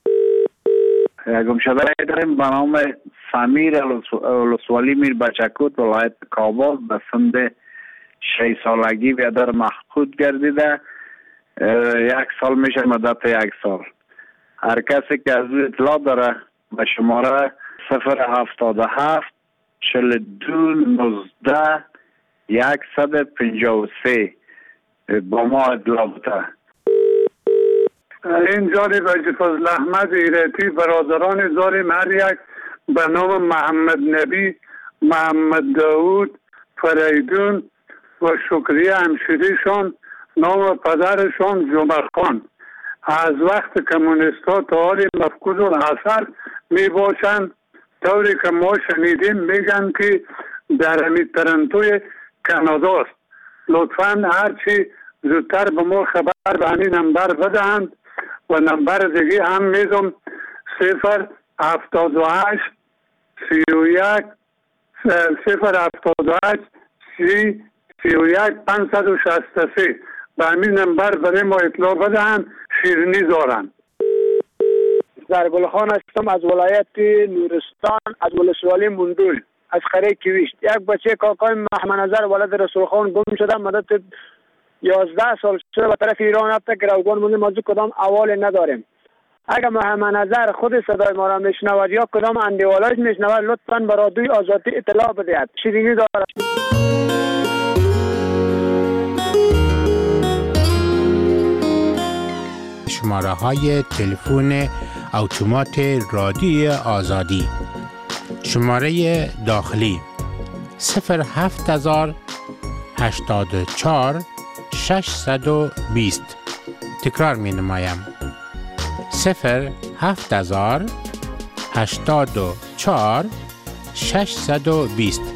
گمشده داریم به نام سمیر ولسوالی میر بچکوت ولایت کابل. به سن شش سالگی بیادر مفقود گردیده. یک سال میشه مدت یک سال. هر کسی که از او اطلاع داره به شماره صفر هفتاد و هفت چهل و دو نوزده صد و پنجاه و سه با ما اطلاع بده. این جانب حاجی فضل احمد ایرتی برادران زاریم هر یک به نام محمد نبی، محمد داود، فریدون و شکریه همشیریشان، نام پدرشان جمعه خان، از وقت کمونیستا تا حال مفقود الاثر می باشند. طوری که ما شنیدیم میگن که در همی ترنتوی کانادا است. لطفا هرچی زودتر به ما خبر به همین نمبر بدهند و نمبر دیگه هم میدم صفر هفتاد و هشت سی و یک صفر هفتاد و هشت سی سی و یک پانصد و شصت و سه به همین نمبر برای ما اطلاع بدهند. شیرینی دارند. زرگل خان هستم از ولایت نورستان از ولسوالی مندول از قریه کیویشت. یک بچه کاکای محمد نظر ولد رسول خان گم شده مدت یازده سال شده به طرف ایران رفته که روگان مونده ما کدام احوال نداریم. اگر محمد نظر خود صدای ما را میشنود یا کدام اندیوالایش میشنود لطفاً به رادیوی آزادی اطلاع بدهید. شیرینی دارد. شماره های تلفن اتومات رادیوی آزادی: شماره داخلی صفر هفت هزار هشتاد و چهار ششصد و بیست. تکرار می نمایم: صفر هفت هزار هشتاد و چهار ششصد و بیست.